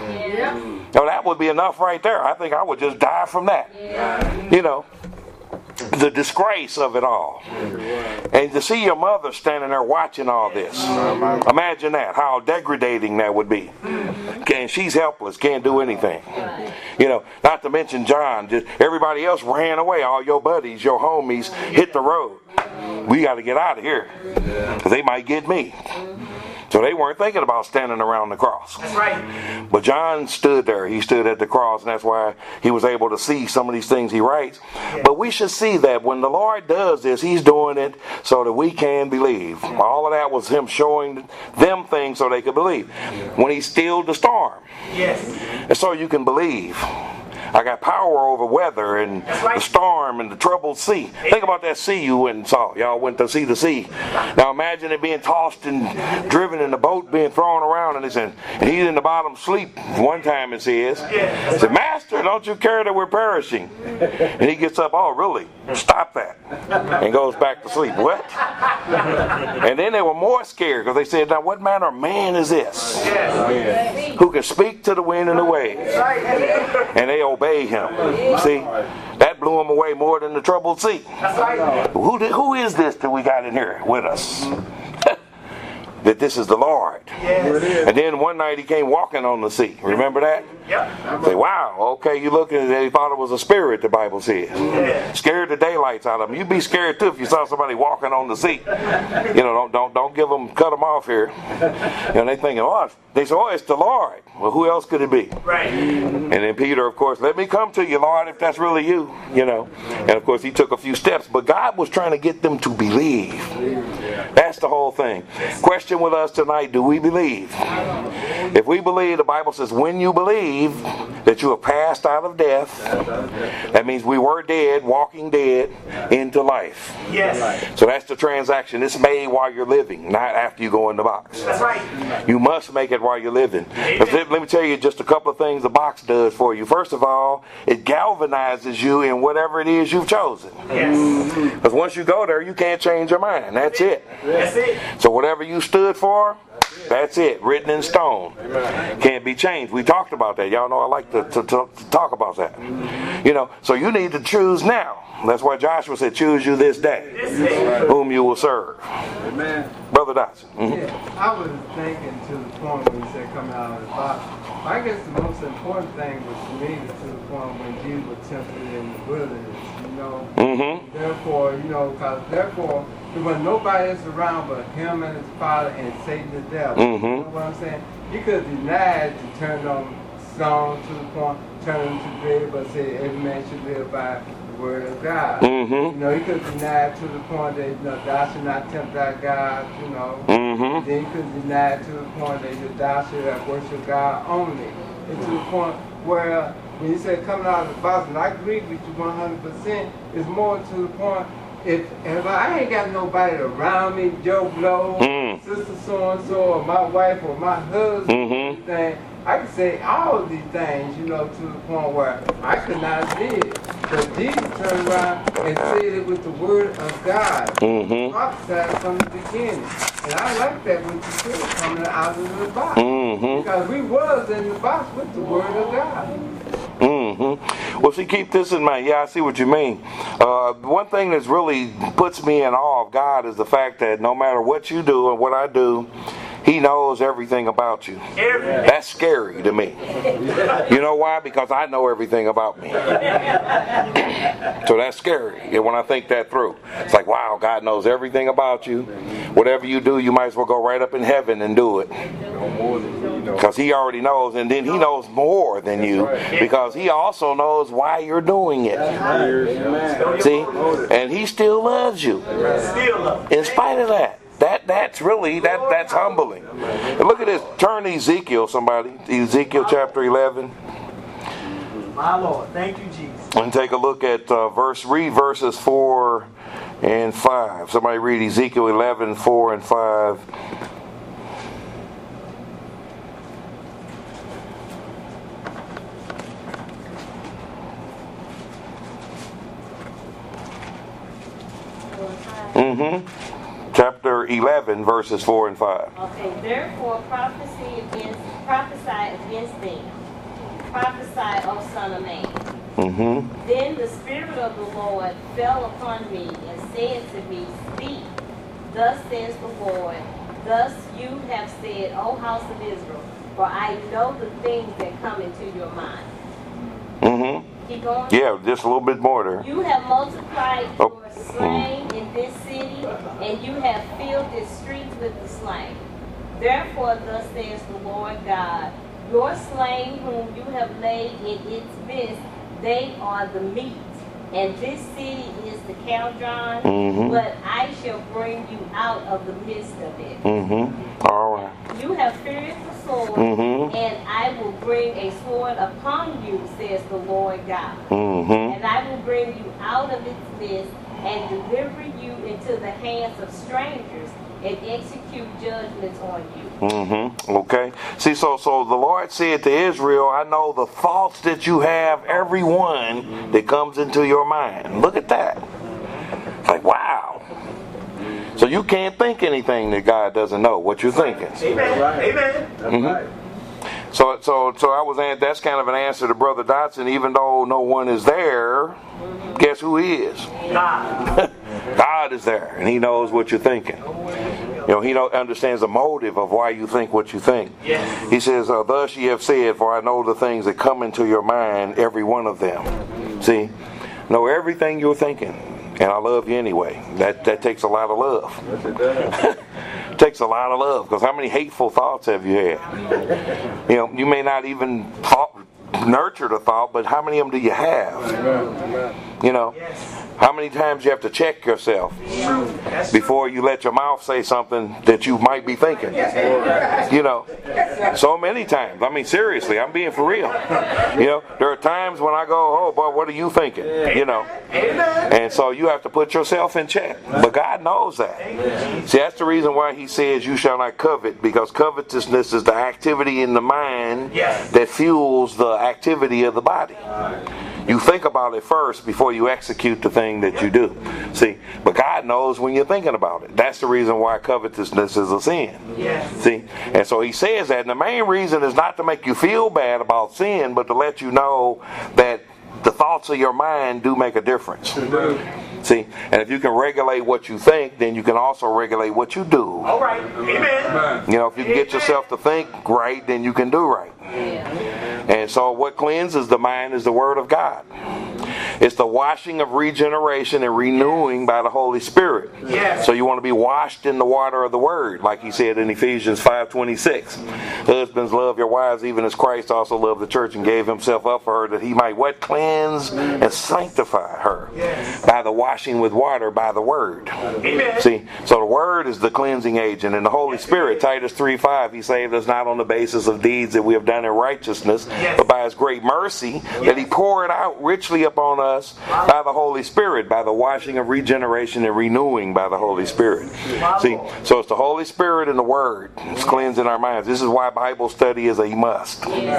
Now that would be enough right there. I think I would just die from that. You know, the disgrace of it all. And to see your mother standing there watching all this. Imagine that, how degrading that would be. And she's helpless, can't do anything. You know, not to mention John. Just everybody else ran away. All your buddies, your homies hit the road. We got to get out of here because they might get me. So they weren't thinking about standing around the cross. That's right. But John stood there. He stood at the cross, and that's why he was able to see some of these things he writes. But we should see that when the Lord does this, he's doing it so that we can believe. All of that was him showing them things so they could believe. When he stilled the storm, Yes. and so you can believe. I got power over weather and the storm and the troubled sea. Think about that sea you went and saw. Y'all went to see the sea. Now imagine it being tossed and driven and the boat being thrown around, and he's in the bottom asleep. One time it says, he said, Master, don't you care that we're perishing? And he gets up, oh really? Stop that. And goes back to sleep. What? And then they were more scared because they said, now what manner of man is this? Who can speak to the wind and the waves? And they obey him. See, that blew him away more than the troubled sea. That's right. Who is this that we got in here with us? That this is the Lord. Yes. And then one night he came walking on the sea. Remember that? Yep. Say, wow, okay, you looking at it, they thought it was a spirit, the Bible says. Scared the daylights out of them. You'd be scared too if you saw somebody walking on the sea. You know, don't give them, cut them off here. You know, they thinking, they say, it's the Lord. Well, who else could it be? Right. And then Peter, of course, let me come to you, Lord, if that's really you, you know. And of course, he took a few steps, but God was trying to get them to believe. That's the whole thing. Question with us tonight, do we believe? If we believe, the Bible says, when you believe that you have passed out of death, that means we were dead, walking dead, into life. Yes. So that's the transaction. It's made while you're living, not after you go in the box. That's right. You must make it while you're living. Let me tell you just a couple of things the box does for you. First of all, it galvanizes you in whatever it is you've chosen. Yes. Because once you go there, you can't change your mind. That's it. That's it. So whatever you stood for, that's it. Written in stone. Can't be changed. We talked about that. Y'all know I like to talk about that. You know, so you need to choose now. That's why Joshua said, choose you this day whom you will serve. Amen. Brother Dodson. Yeah, I was thinking to the point when you said coming out of the box. I guess the most important thing was to me to the point when Jesus was tempted in the wilderness, you know. Therefore, you know, because therefore there was nobody else around but him and his father and Satan the devil. You know what I'm saying? He could have denied to turn on stone to the point, turn them to bread, but said every man should live by the word of God. You know, he could have denied to the point that, you know, thou should not tempt thy God, you know. Then he could have denied to the point that thou should worship God only. And to the point where, when you said coming out of the box, and I agree with you 100%, it's more to the point, if I ain't got nobody around me, Joe Blow, sister so-and-so, or my wife, or my husband, thing, I can say all of these things, you know, to the point where I could not live. But Jesus turned around and said it with the word of God. Prophesied from the beginning. And I like that what you said, coming out of the box. Because we was in the box with the word of God. Well, see, keep this in mind. Yeah, I see what you mean. One thing that really puts me in awe of God is the fact that no matter what you do and what I do, He knows everything about you. That's scary to me. You know why? Because I know everything about me. So that's scary. And when I think that through, it's like, wow, God knows everything about you. Whatever you do, you might as well go right up in heaven and do it. Because He already knows, and then He knows more than you, because He also knows why you're doing it. See? And He still loves you. In spite of that. That's humbling. And look at this. Turn to Ezekiel, somebody. Ezekiel chapter 11. My Lord, thank you, Jesus. And take a look at read verses 4 and 5. Somebody read Ezekiel 11, 4 and 5. Chapter 11, verses 4 and 5. Okay, therefore prophesy against them. Prophesy, O Son of Man. Then the Spirit of the Lord fell upon me and said to me, Speak, thus says the Lord, thus you have said, O house of Israel, for I know the things that come into your mind. Keep going. Yeah, just a little bit more there. You have multiplied your slain in this city, and you have filled its streets with the slain. Therefore, thus says the Lord God, your slain whom you have laid in its midst, they are the meat. And this city is the Caldron, but I shall bring you out of the midst of it. All right. You have feared the sword, and I will bring a sword upon you, says the Lord God. And I will bring you out of its midst and deliver you into the hands of strangers and execute judgments on you. Okay. See, so the Lord said to Israel, I know the thoughts that you have, every one that comes into your mind. Look at that. Like, wow. So you can't think anything that God doesn't know what you're thinking. Amen. So I was saying that's kind of an answer to Brother Dotson. Even though no one is there, guess who is? God. God is there, and He knows what you're thinking. You know, He understands the motive of why you think what you think. Yes. He says, thus ye have said, for I know the things that come into your mind, every one of them. See? Know everything you're thinking. And I love you anyway. That takes a lot of love. Yes, it does. Takes a lot of love, because how many hateful thoughts have you had? You know, you may not even nurture the thought, but how many of them do you have? You know, how many times you have to check yourself before you let your mouth say something that you might be thinking? You know, so many times. I mean, seriously, I'm being for real. You know, there are times when I go, oh boy, what are you thinking? You know, and so you have to put yourself in check. But God knows that. See, that's the reason why He says you shall not covet, because covetousness is the activity in the mind that fuels the activity of the body. You think about it first before you execute the thing that you do. See, but God knows when you're thinking about it. That's the reason why covetousness is a sin. See, and so He says that. And the main reason is not to make you feel bad about sin, but to let you know that the thoughts of your mind do make a difference. See, and if you can regulate what you think, then you can also regulate what you do. All right. Amen. You know, if you can get yourself to think right, then you can do right. And so what cleanses the mind is the Word of God. It's the washing of regeneration and renewing by the Holy Spirit. So you want to be washed in the water of the Word, like He said in Ephesians 5:26. Husbands, love your wives even as Christ also loved the church and gave Himself up for her, that He might what? Cleanse and sanctify her by the washing with water by the Word. See, so the Word is the cleansing agent, and the Holy Spirit, Titus 3:5, He saved us not on the basis of deeds that we have done in righteousness, but by His great mercy that He poured out richly upon us by the Holy Spirit, by the washing of regeneration and renewing by the Holy Spirit. See, so it's the Holy Spirit and the Word. It's cleansing our minds. This is why Bible study is a must.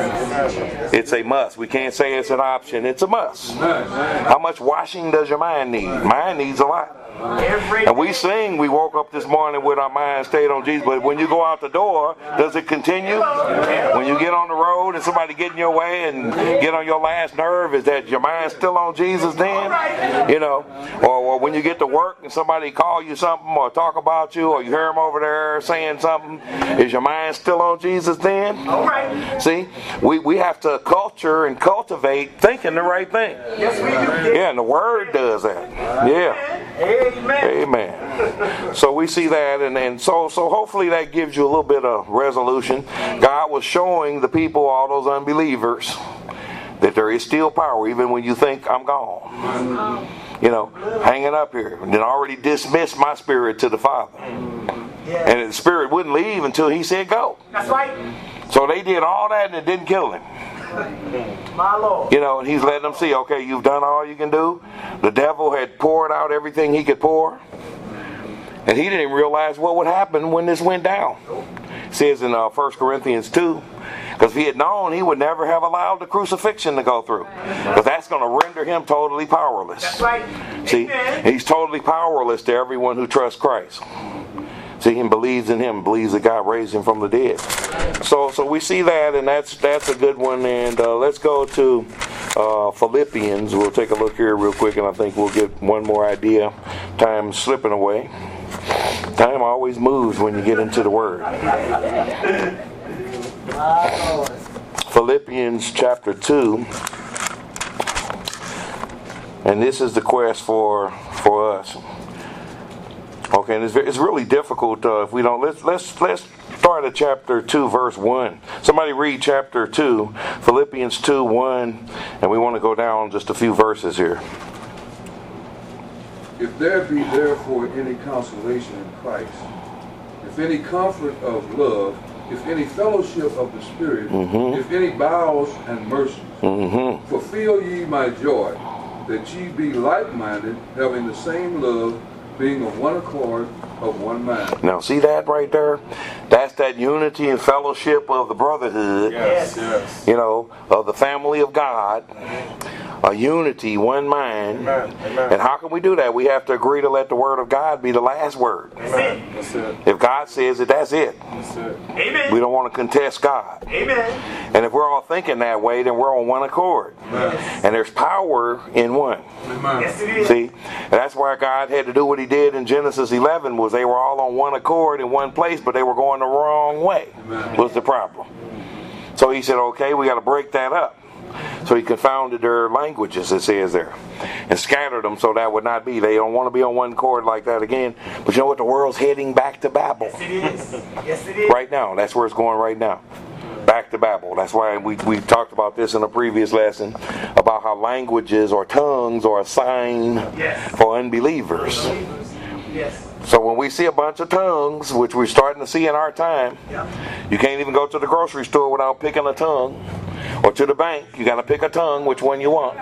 It's a must. We can't say it's an option. It's a must. How much washing does your mind need? Mine needs a lot. And we sing, we woke up this morning with our mind stayed on Jesus, but when you go out the door, does it continue? When you get on the road and somebody get in your way and get on your last nerve, is that your mind still on on Jesus then? You know, or when you get to work and somebody call you something or talk about you, or you hear them over there saying something, is your mind still on Jesus then? All right. See, we have to culture and cultivate thinking the right thing. Yes, we do. Yeah, and the Word does that. Yeah. Amen. Amen. So we see that, and so hopefully that gives you a little bit of resolution. God was showing the people, all those unbelievers, that there is still power even when you think I'm gone. You know, hanging up here, and then already dismissed my spirit to the Father. And the spirit wouldn't leave until He said go. That's right. So they did all that and it didn't kill him. My Lord. You know, and He's letting them see, okay, you've done all you can do. The devil had poured out everything he could pour. And he didn't even realize what would happen when this went down. It says in 1 Corinthians 2, because if he had known, he would never have allowed the crucifixion to go through. Because that's going to render him totally powerless. That's right. See, he's totally powerless to everyone who trusts Christ. See, and believes in Him, believes that God raised Him from the dead. So we see that, and that's a good one. And let's go to Philippians. We'll take a look here real quick, and I think we'll get one more idea. Time's slipping away. Time always moves when you get into the Word. Philippians chapter 2. And this is the quest for us. Okay, and it's really difficult if we don't. Let's start at chapter 2, verse 1. Somebody read chapter 2, Philippians 2, 1, and we want to go down just a few verses here. If there be therefore any consolation in Christ, if any comfort of love, if any fellowship of the Spirit, if any bowels and mercies, fulfill ye my joy, that ye be like-minded, having the same love, being of one accord, of one mind. Now see that right there? That's that unity and fellowship of the brotherhood. Yes. You know, of the family of God. A unity, one mind. Amen. And how can we do that? We have to agree to let the Word of God be the last word. Amen. That's it. If God says it, that's it. That's it. Amen. We don't want to contest God. Amen. And if we're all thinking that way, then we're on one accord. And there's power in one. Amen. Yes, it is. See, and that's why God had to do what He did in Genesis 11, was they were all on one accord in one place, but they were going the wrong way. Amen. Was the problem. So He said, okay, we got to break that up. So He confounded their languages, it says there, and scattered them so that would not be. They don't want to be on one chord like that again. But you know what? The world's heading back to Babel. Yes, it is. Yes, it is. Right now. That's where it's going right now. Back to Babel. That's why we talked about this in a previous lesson, about how languages or tongues are a sign for unbelievers. Yes. So when we see a bunch of tongues, which we're starting to see in our time, you can't even go to the grocery store without picking a tongue. Or to the bank, you got to pick a tongue, which one you want.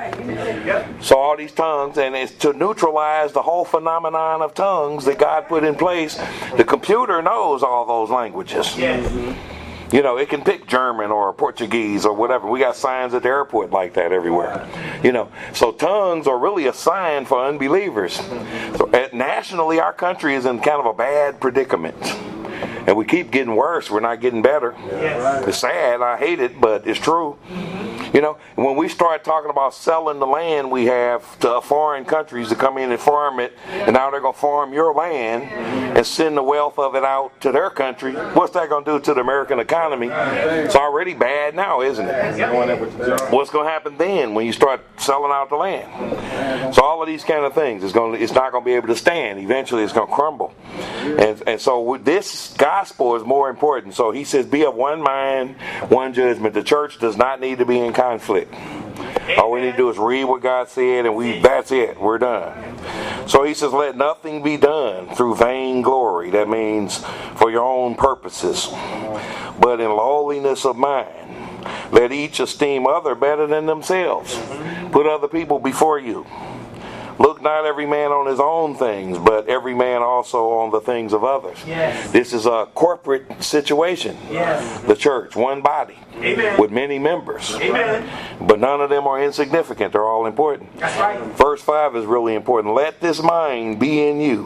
So all these tongues, and it's to neutralize the whole phenomenon of tongues that God put in place. The computer knows all those languages. You know, it can pick German or Portuguese or whatever. We got signs at the airport like that everywhere. You know, so tongues are really a sign for unbelievers. So nationally, our country is in kind of a bad predicament. And we keep getting worse. We're not getting better. It's sad. I hate it, but it's true. You know, when we start talking about selling the land we have to foreign countries to come in and farm it, and now they're going to farm your land and send the wealth of it out to their country, what's that going to do to the American economy? It's already bad now, isn't it? What's going to happen then when you start selling out the land? So all of these kind of things, it's not going to be able to stand. Eventually it's going to crumble. And so this gospel is more important. So He says, be of one mind, one judgment. The church does not need to be in conflict. All we need to do is read what God said, and that's it. We're done. So He says, let nothing be done through vain glory. That means for your own purposes. But in lowliness of mind, let each esteem other better than themselves. Put other people before you. Look not every man on his own things, but every man also on the things of others. This is a corporate situation. The church, one body, with many members. But none of them are insignificant. They're all important. That's right. Verse 5 is really important. Let this mind be in you.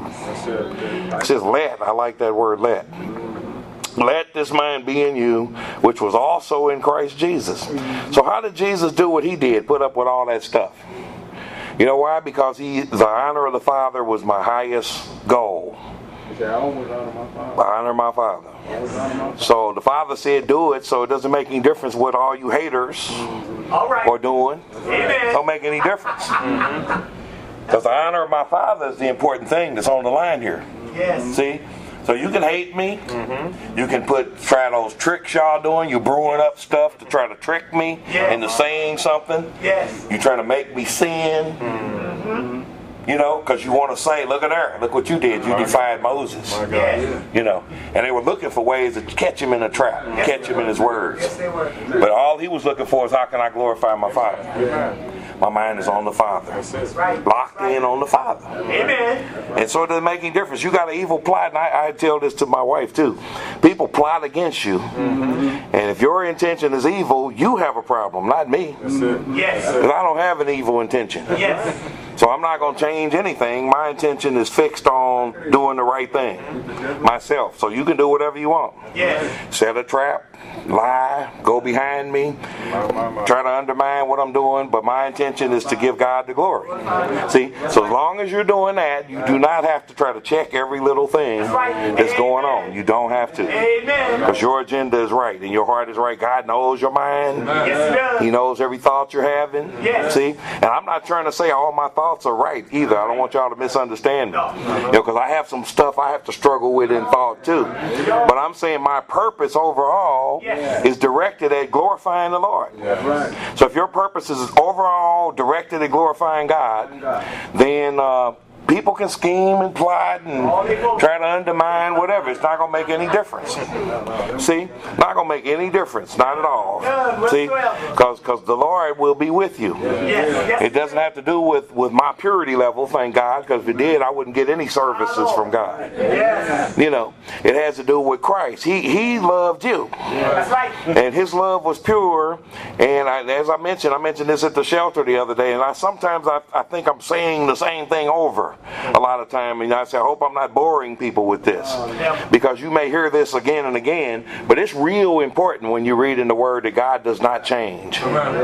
It says let. I like that word let. Let this mind be in you, which was also in Christ Jesus. So how did Jesus do what He did? Put up with all that stuff. You know why? Because the honor of the Father was my highest goal. He said, I always honor my father. I honor my Father. I always honor my father. So the Father said do it, so it doesn't make any difference what all you haters All right. are doing. Amen. Don't make any difference. Because the honor of my Father is the important thing that's on the line here. Yes. See? So you can hate me. You can try those tricks y'all doing. You brewing up stuff to try to trick me into saying something. Yes. You trying to make me sin. You know, because you want to say, look at there. Look what you did. You defied Moses. Yes. You know, and they were looking for ways to catch him in a trap, catch him in his words. Yes, they were. But all he was looking for is how can I glorify my Father? My mind is on the Father. That's right. Locked in on the Father. Amen. And so it doesn't make any difference. You got an evil plot, and I tell this to my wife too. People plot against you, and if your intention is evil, you have a problem, not me. Yes. Because I don't have an evil intention. Yes. So I'm not going to change anything. My intention is fixed on doing the right thing myself. So you can do whatever you want. Yes. Set a trap, lie, go behind me, try to undermine what I'm doing, but my intention is to give God the glory. See, so as long as you're doing that, you do not have to try to check every little thing that's going on. You don't have to. Amen. Because your agenda is right and your heart is right. God knows your mind. Yes, he does. He knows every thought you're having. Yes. See, and I'm not trying to say all my thoughts are right either. I don't want y'all to misunderstand me. You know, because I have some stuff I have to struggle with in thought too. But I'm saying my purpose overall is directed at glorifying the Lord. So if your purpose is overall directed at glorifying God, then people can scheme and plot and try to undermine whatever. It's not going to make any difference. See? Not going to make any difference. Not at all. See? Because the Lord will be with you. It doesn't have to do with my purity level, thank God, because if it did, I wouldn't get any services from God. You know, it has to do with Christ. He loved you. That's right. And His love was pure. And as I mentioned this at the shelter the other day, and sometimes I think I'm saying the same thing over a lot of time, and I say, I hope I'm not boring people with this, because you may hear this again and again, but it's real important when you read in the Word that God does not change.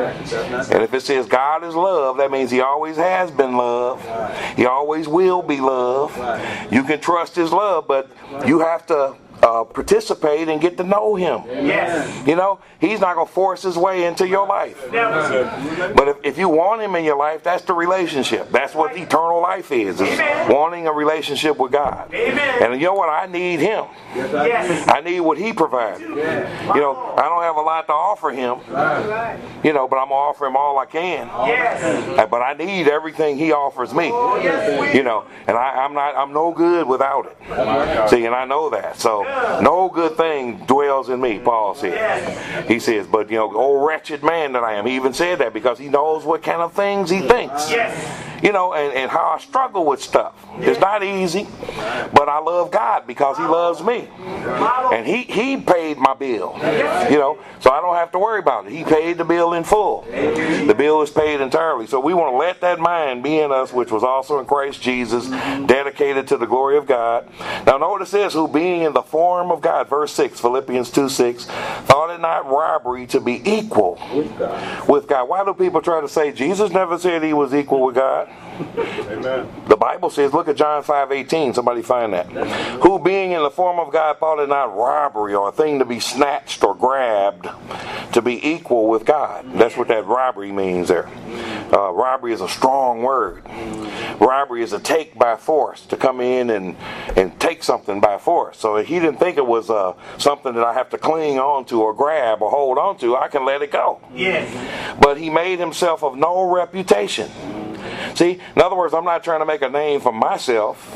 And if it says God is love, that means He always has been love. He always will be love. You can trust His love, but you have to participate and get to know Him. Yes. You know, He's not going to force His way into your life. But if you want Him in your life, that's the relationship. That's what eternal life is wanting a relationship with God. Amen. And you know what? I need Him. Yes. I need what He provided. You know, I don't have a lot to offer Him. You know, but I'm going to offer Him all I can. Yes. But I need everything He offers me. You know, and I'm no good without it. See, and I know that. So no good thing dwells in me, Paul said. He says, but you know, oh wretched man that I am. He even said that because he knows what kind of things he thinks. You know, and how I struggle with stuff. It's not easy, but I love God because He loves me. And He paid my bill. You know, so I don't have to worry about it. He paid the bill in full. The bill is paid entirely. So we want to let that mind be in us, which was also in Christ Jesus, dedicated to the glory of God. Now notice this, who being in the form of God, verse 6, Philippians 2:6, thought it not robbery to be equal with God. Why do people try to say Jesus never said He was equal with God? Amen. The Bible says, look at John 5:18. Somebody find that. Who being in the form of God thought it not robbery or a thing to be snatched or grabbed to be equal with God. That's what that robbery means there. Robbery is a strong word. Robbery is a take by force, to come in and take something by force. So he didn't think it was something that I have to cling on to or grab or hold on to. I can let it go. Yes. But He made Himself of no reputation. See, in other words, I'm not trying to make a name for myself.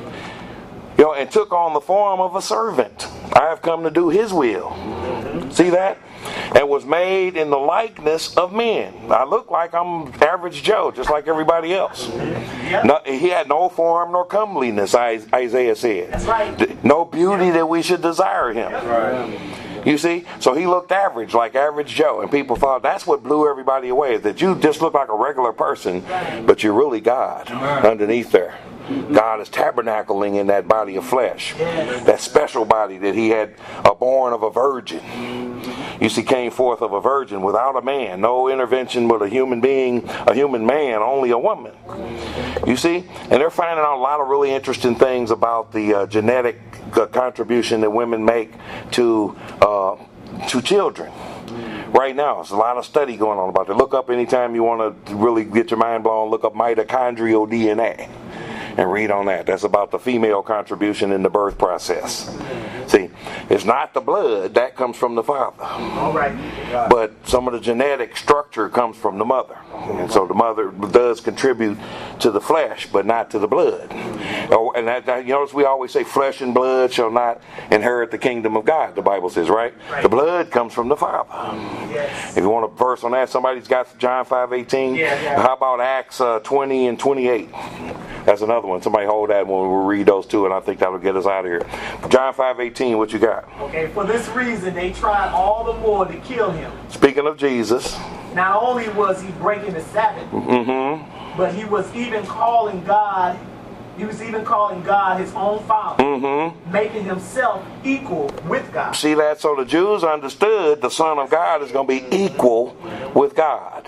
You know, and took on the form of a servant. I have come to do His will. See that? And was made in the likeness of men. I look like I'm average Joe, just like everybody else. No, he had no form nor comeliness, Isaiah said. That's right. No beauty that we should desire Him. Right. You see? So He looked average, like average Joe. And people thought that's what blew everybody away, that you just look like a regular person, but you're really God underneath there. God is tabernacling in that body of flesh. That special body that he had born of a virgin. You see, came forth of a virgin without a man. No intervention with a human being, a human man, only a woman. You see? And they're finding out a lot of really interesting things about the genetic contribution that women make to children. Right now, there's a lot of study going on about it. Look up anytime you want to really get your mind blown, look up mitochondrial DNA and read on that. That's about the female contribution in the birth process. See, it's not the blood, that comes from the father. All right. But some of the genetic structure comes from the mother. And so the mother does contribute to the flesh, but not to the blood. Oh, and that, you notice we always say flesh and blood shall not inherit the kingdom of God, the Bible says, right? The blood comes from the father. Yes. If you want a verse on that, somebody's got John 5:18. How about Acts 20 and 28? That's another one. Somebody hold that one. We'll read those two, and I think that'll get us out of here. John 5:18, what you got? Okay, for this reason, they tried all the more to kill him. Speaking of Jesus. Not only was he breaking the Sabbath, but he was even calling God. He was even calling God his own Father, making himself equal with God. See that? So the Jews understood the Son of God is going to be equal with God,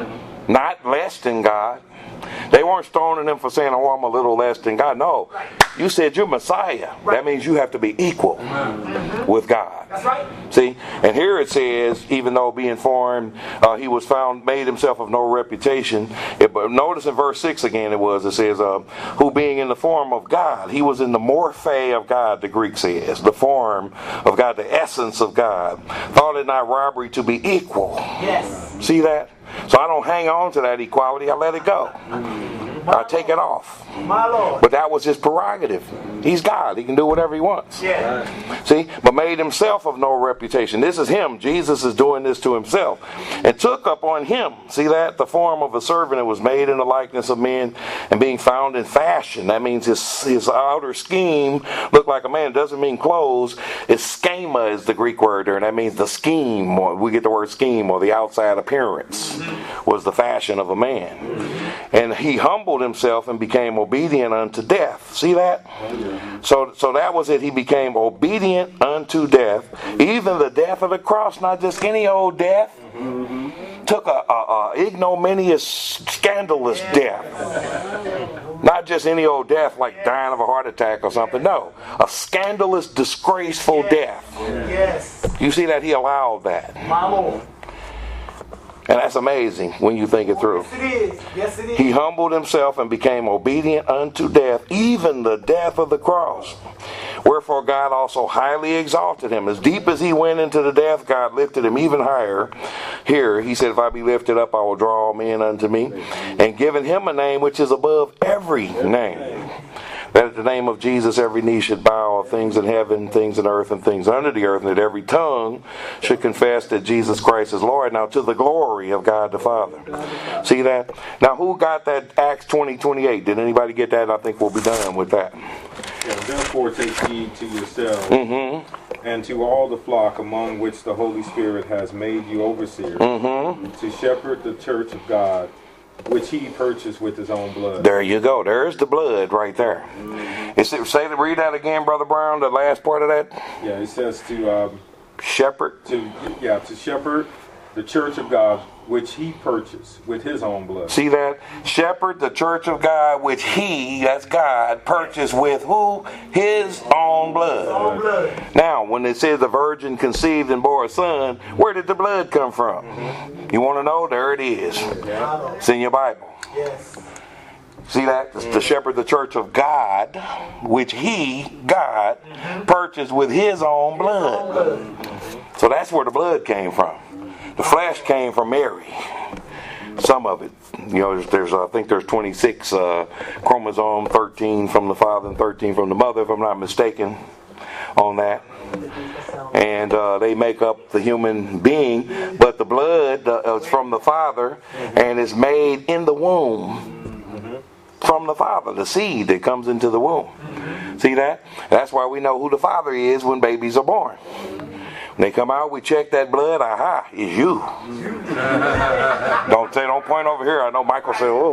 not less than God. They weren't stoning him for saying, oh, I'm a little less than God. No. You said you're Messiah. That means you have to be equal with God. That's right. See? And here it says, even though being formed, he was found, made himself of no reputation. But notice in verse 6 again it says, who being in the form of God, he was in the morphe of God, the Greek says, the form of God, the essence of God, thought it not robbery to be equal. Yes. See that? So I don't hang on to that equality, I let it go. I take it off. My Lord. But that was his prerogative. He's God. He can do whatever he wants. Yeah. See? But made himself of no reputation. This is him. Jesus is doing this to himself. And took up on him, see that? The form of a servant, and was made in the likeness of men, and being found in fashion. That means his outer scheme looked like a man. It doesn't mean clothes. It's schema is the Greek word there, and that means the scheme. We get the word scheme, or the outside appearance was the fashion of a man. And he humbled himself and became obedient unto death. See that? So that was it. He became obedient unto death, even the death of the cross, not just any old death. Took a ignominious, scandalous death. Not just any old death like dying of a heart attack or something. No, a scandalous, disgraceful death. Yes. You see that? He allowed that. My Lord. And that's amazing when you think it through. Yes, it is. Yes, it is. He humbled himself and became obedient unto death, even the death of the cross. Wherefore God also highly exalted him. As deep as he went into the death, God lifted him even higher. Here, he said, if I be lifted up, I will draw all men unto me. And given him a name which is above every name. That at the name of Jesus every knee should bow, of things in heaven, things in earth, and things under the earth, and that every tongue should confess that Jesus Christ is Lord. Now to the glory of God the Father. See that? Now who got that Acts 20:28? Did anybody get that? I think we'll be done with that. Yeah, therefore take heed to yourselves and to all the flock among which the Holy Spirit has made you overseers, to shepherd the church of God, which he purchased with his own blood. There you go. There's the blood right there. Read that again, Brother Brown, the last part of that. Yeah, it says to shepherd. To shepherd the church of God, which he purchased with his own blood. See that? Shepherd the church of God, which he, that's God, purchased with who? His own blood. Now, when it says the virgin conceived and bore a son, where did the blood come from? You want to know? There it is. It's in your Bible. Yes. See that? To shepherd the church of God, which he, God, purchased with his own blood. So that's where the blood came from. The flesh came from Mary. Some of it. You know, there's I think there's 26 chromosome, 13 from the father and 13 from the mother, if I'm not mistaken on that. And they make up the human being, but the blood is from the father and is made in the womb from the father, the seed that comes into the womb. See that? That's why we know who the father is when babies are born. And they come out, we check that blood, aha, it's you. Don't point over here. I know Michael said, oh.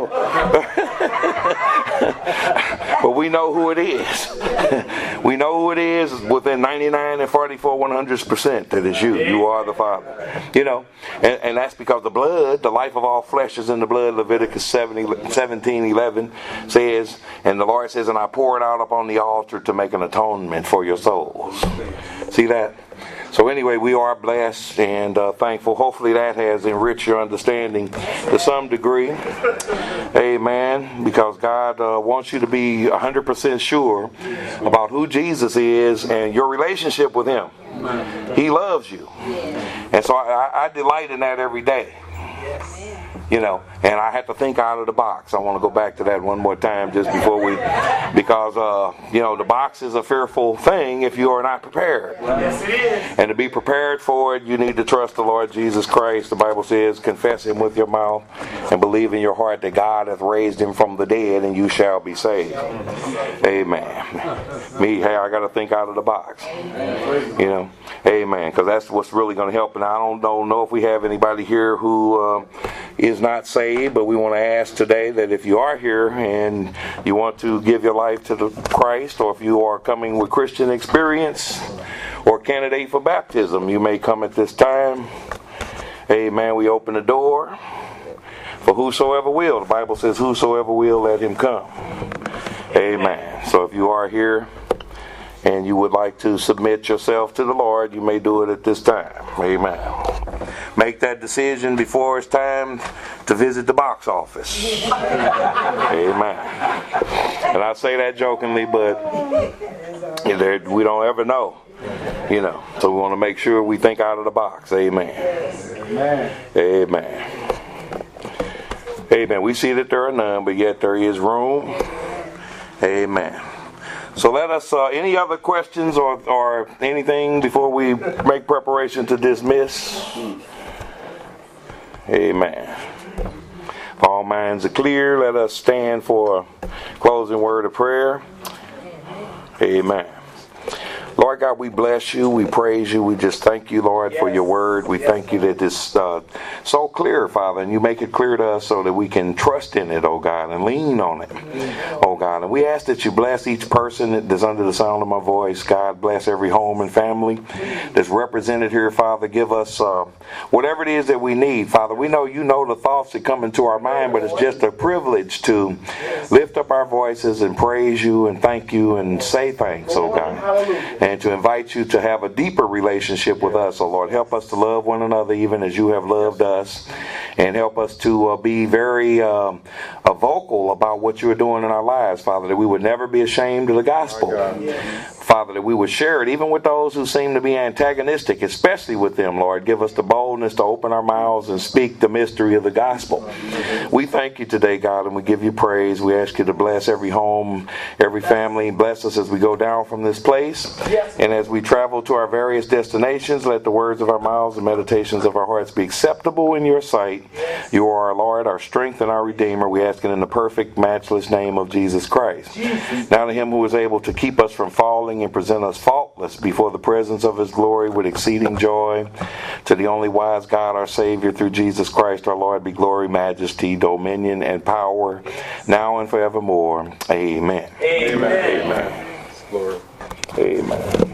But we know who it is. We know who it is within 99 and 44 100% that it's you. You are the Father. You know, and that's because the blood, the life of all flesh is in the blood. Leviticus 17:11 says, and the Lord says, and I pour it out upon the altar to make an atonement for your souls. See that? So anyway, we are blessed and thankful. Hopefully that has enriched your understanding to some degree. Amen. Because God wants you to be 100% sure about who Jesus is and your relationship with Him. He loves you. And so I delight in that every day. You know, and I have to think out of the box. I want to go back to that one more time just before because, you know, the box is a fearful thing if you are not prepared. Yes, it is. And to be prepared for it, you need to trust the Lord Jesus Christ. The Bible says, confess Him with your mouth and believe in your heart that God hath raised Him from the dead and you shall be saved. Amen. Hey, I got to think out of the box. You know, amen. Because that's what's really going to help. And I don't know if we have anybody here who is not saved, but we want to ask today that if you are here and you want to give your life to Christ, or if you are coming with Christian experience or candidate for baptism, you may come at this time. Amen. We open the door for whosoever will. The Bible says whosoever will, let him come. Amen. So if you are here and you would like to submit yourself to the Lord, you may do it at this time. Amen. Make that decision before it's time to visit the box office. Amen. And I say that jokingly, but we don't ever know. You know, so we want to make sure we think out of the box. Amen. Amen. Amen. We see that there are none, but yet there is room. Amen. So let us, any other questions or anything before we make preparation to dismiss? Amen. If all minds are clear, let us stand for a closing word of prayer. Amen. Lord God, we bless you, we praise you, we just thank you, Lord, for your word. We thank you that it's so clear, Father, and you make it clear to us so that we can trust in it, oh God, and lean on it, oh God. And we ask that you bless each person that's under the sound of my voice. God, bless every home and family that's represented here, Father. Give us whatever it is that we need, Father. We know you know the thoughts that come into our mind, but it's just a privilege to lift up our voices and praise you and thank you and say thanks, oh God. And to invite you to have a deeper relationship with us, oh Lord. Help us to love one another even as you have loved us. And help us to be very vocal about what you're doing in our lives, Father, that we would never be ashamed of the gospel. Father, that we would share it even with those who seem to be antagonistic, especially with them, Lord. Give us the boldness to open our mouths and speak the mystery of the gospel. We thank you today, God, and we give you praise. We ask you to bless every home, every family. Bless us as we go down from this place. And as we travel to our various destinations, let the words of our mouths and meditations of our hearts be acceptable in your sight. You are our Lord, our strength, and our Redeemer. We ask it in the perfect, matchless name of Jesus Christ. Now to him who is able to keep us from falling and present us faultless before the presence of his glory with exceeding joy, to the only wise God, our Savior, through Jesus Christ our Lord, be glory, majesty, dominion, and power, now and forevermore. Amen. Amen. Amen. Lord. Amen.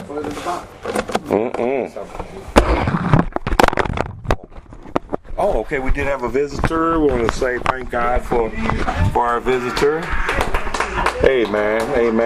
Oh, okay. We did have a visitor. We want to say thank God for our visitor. Amen. Amen.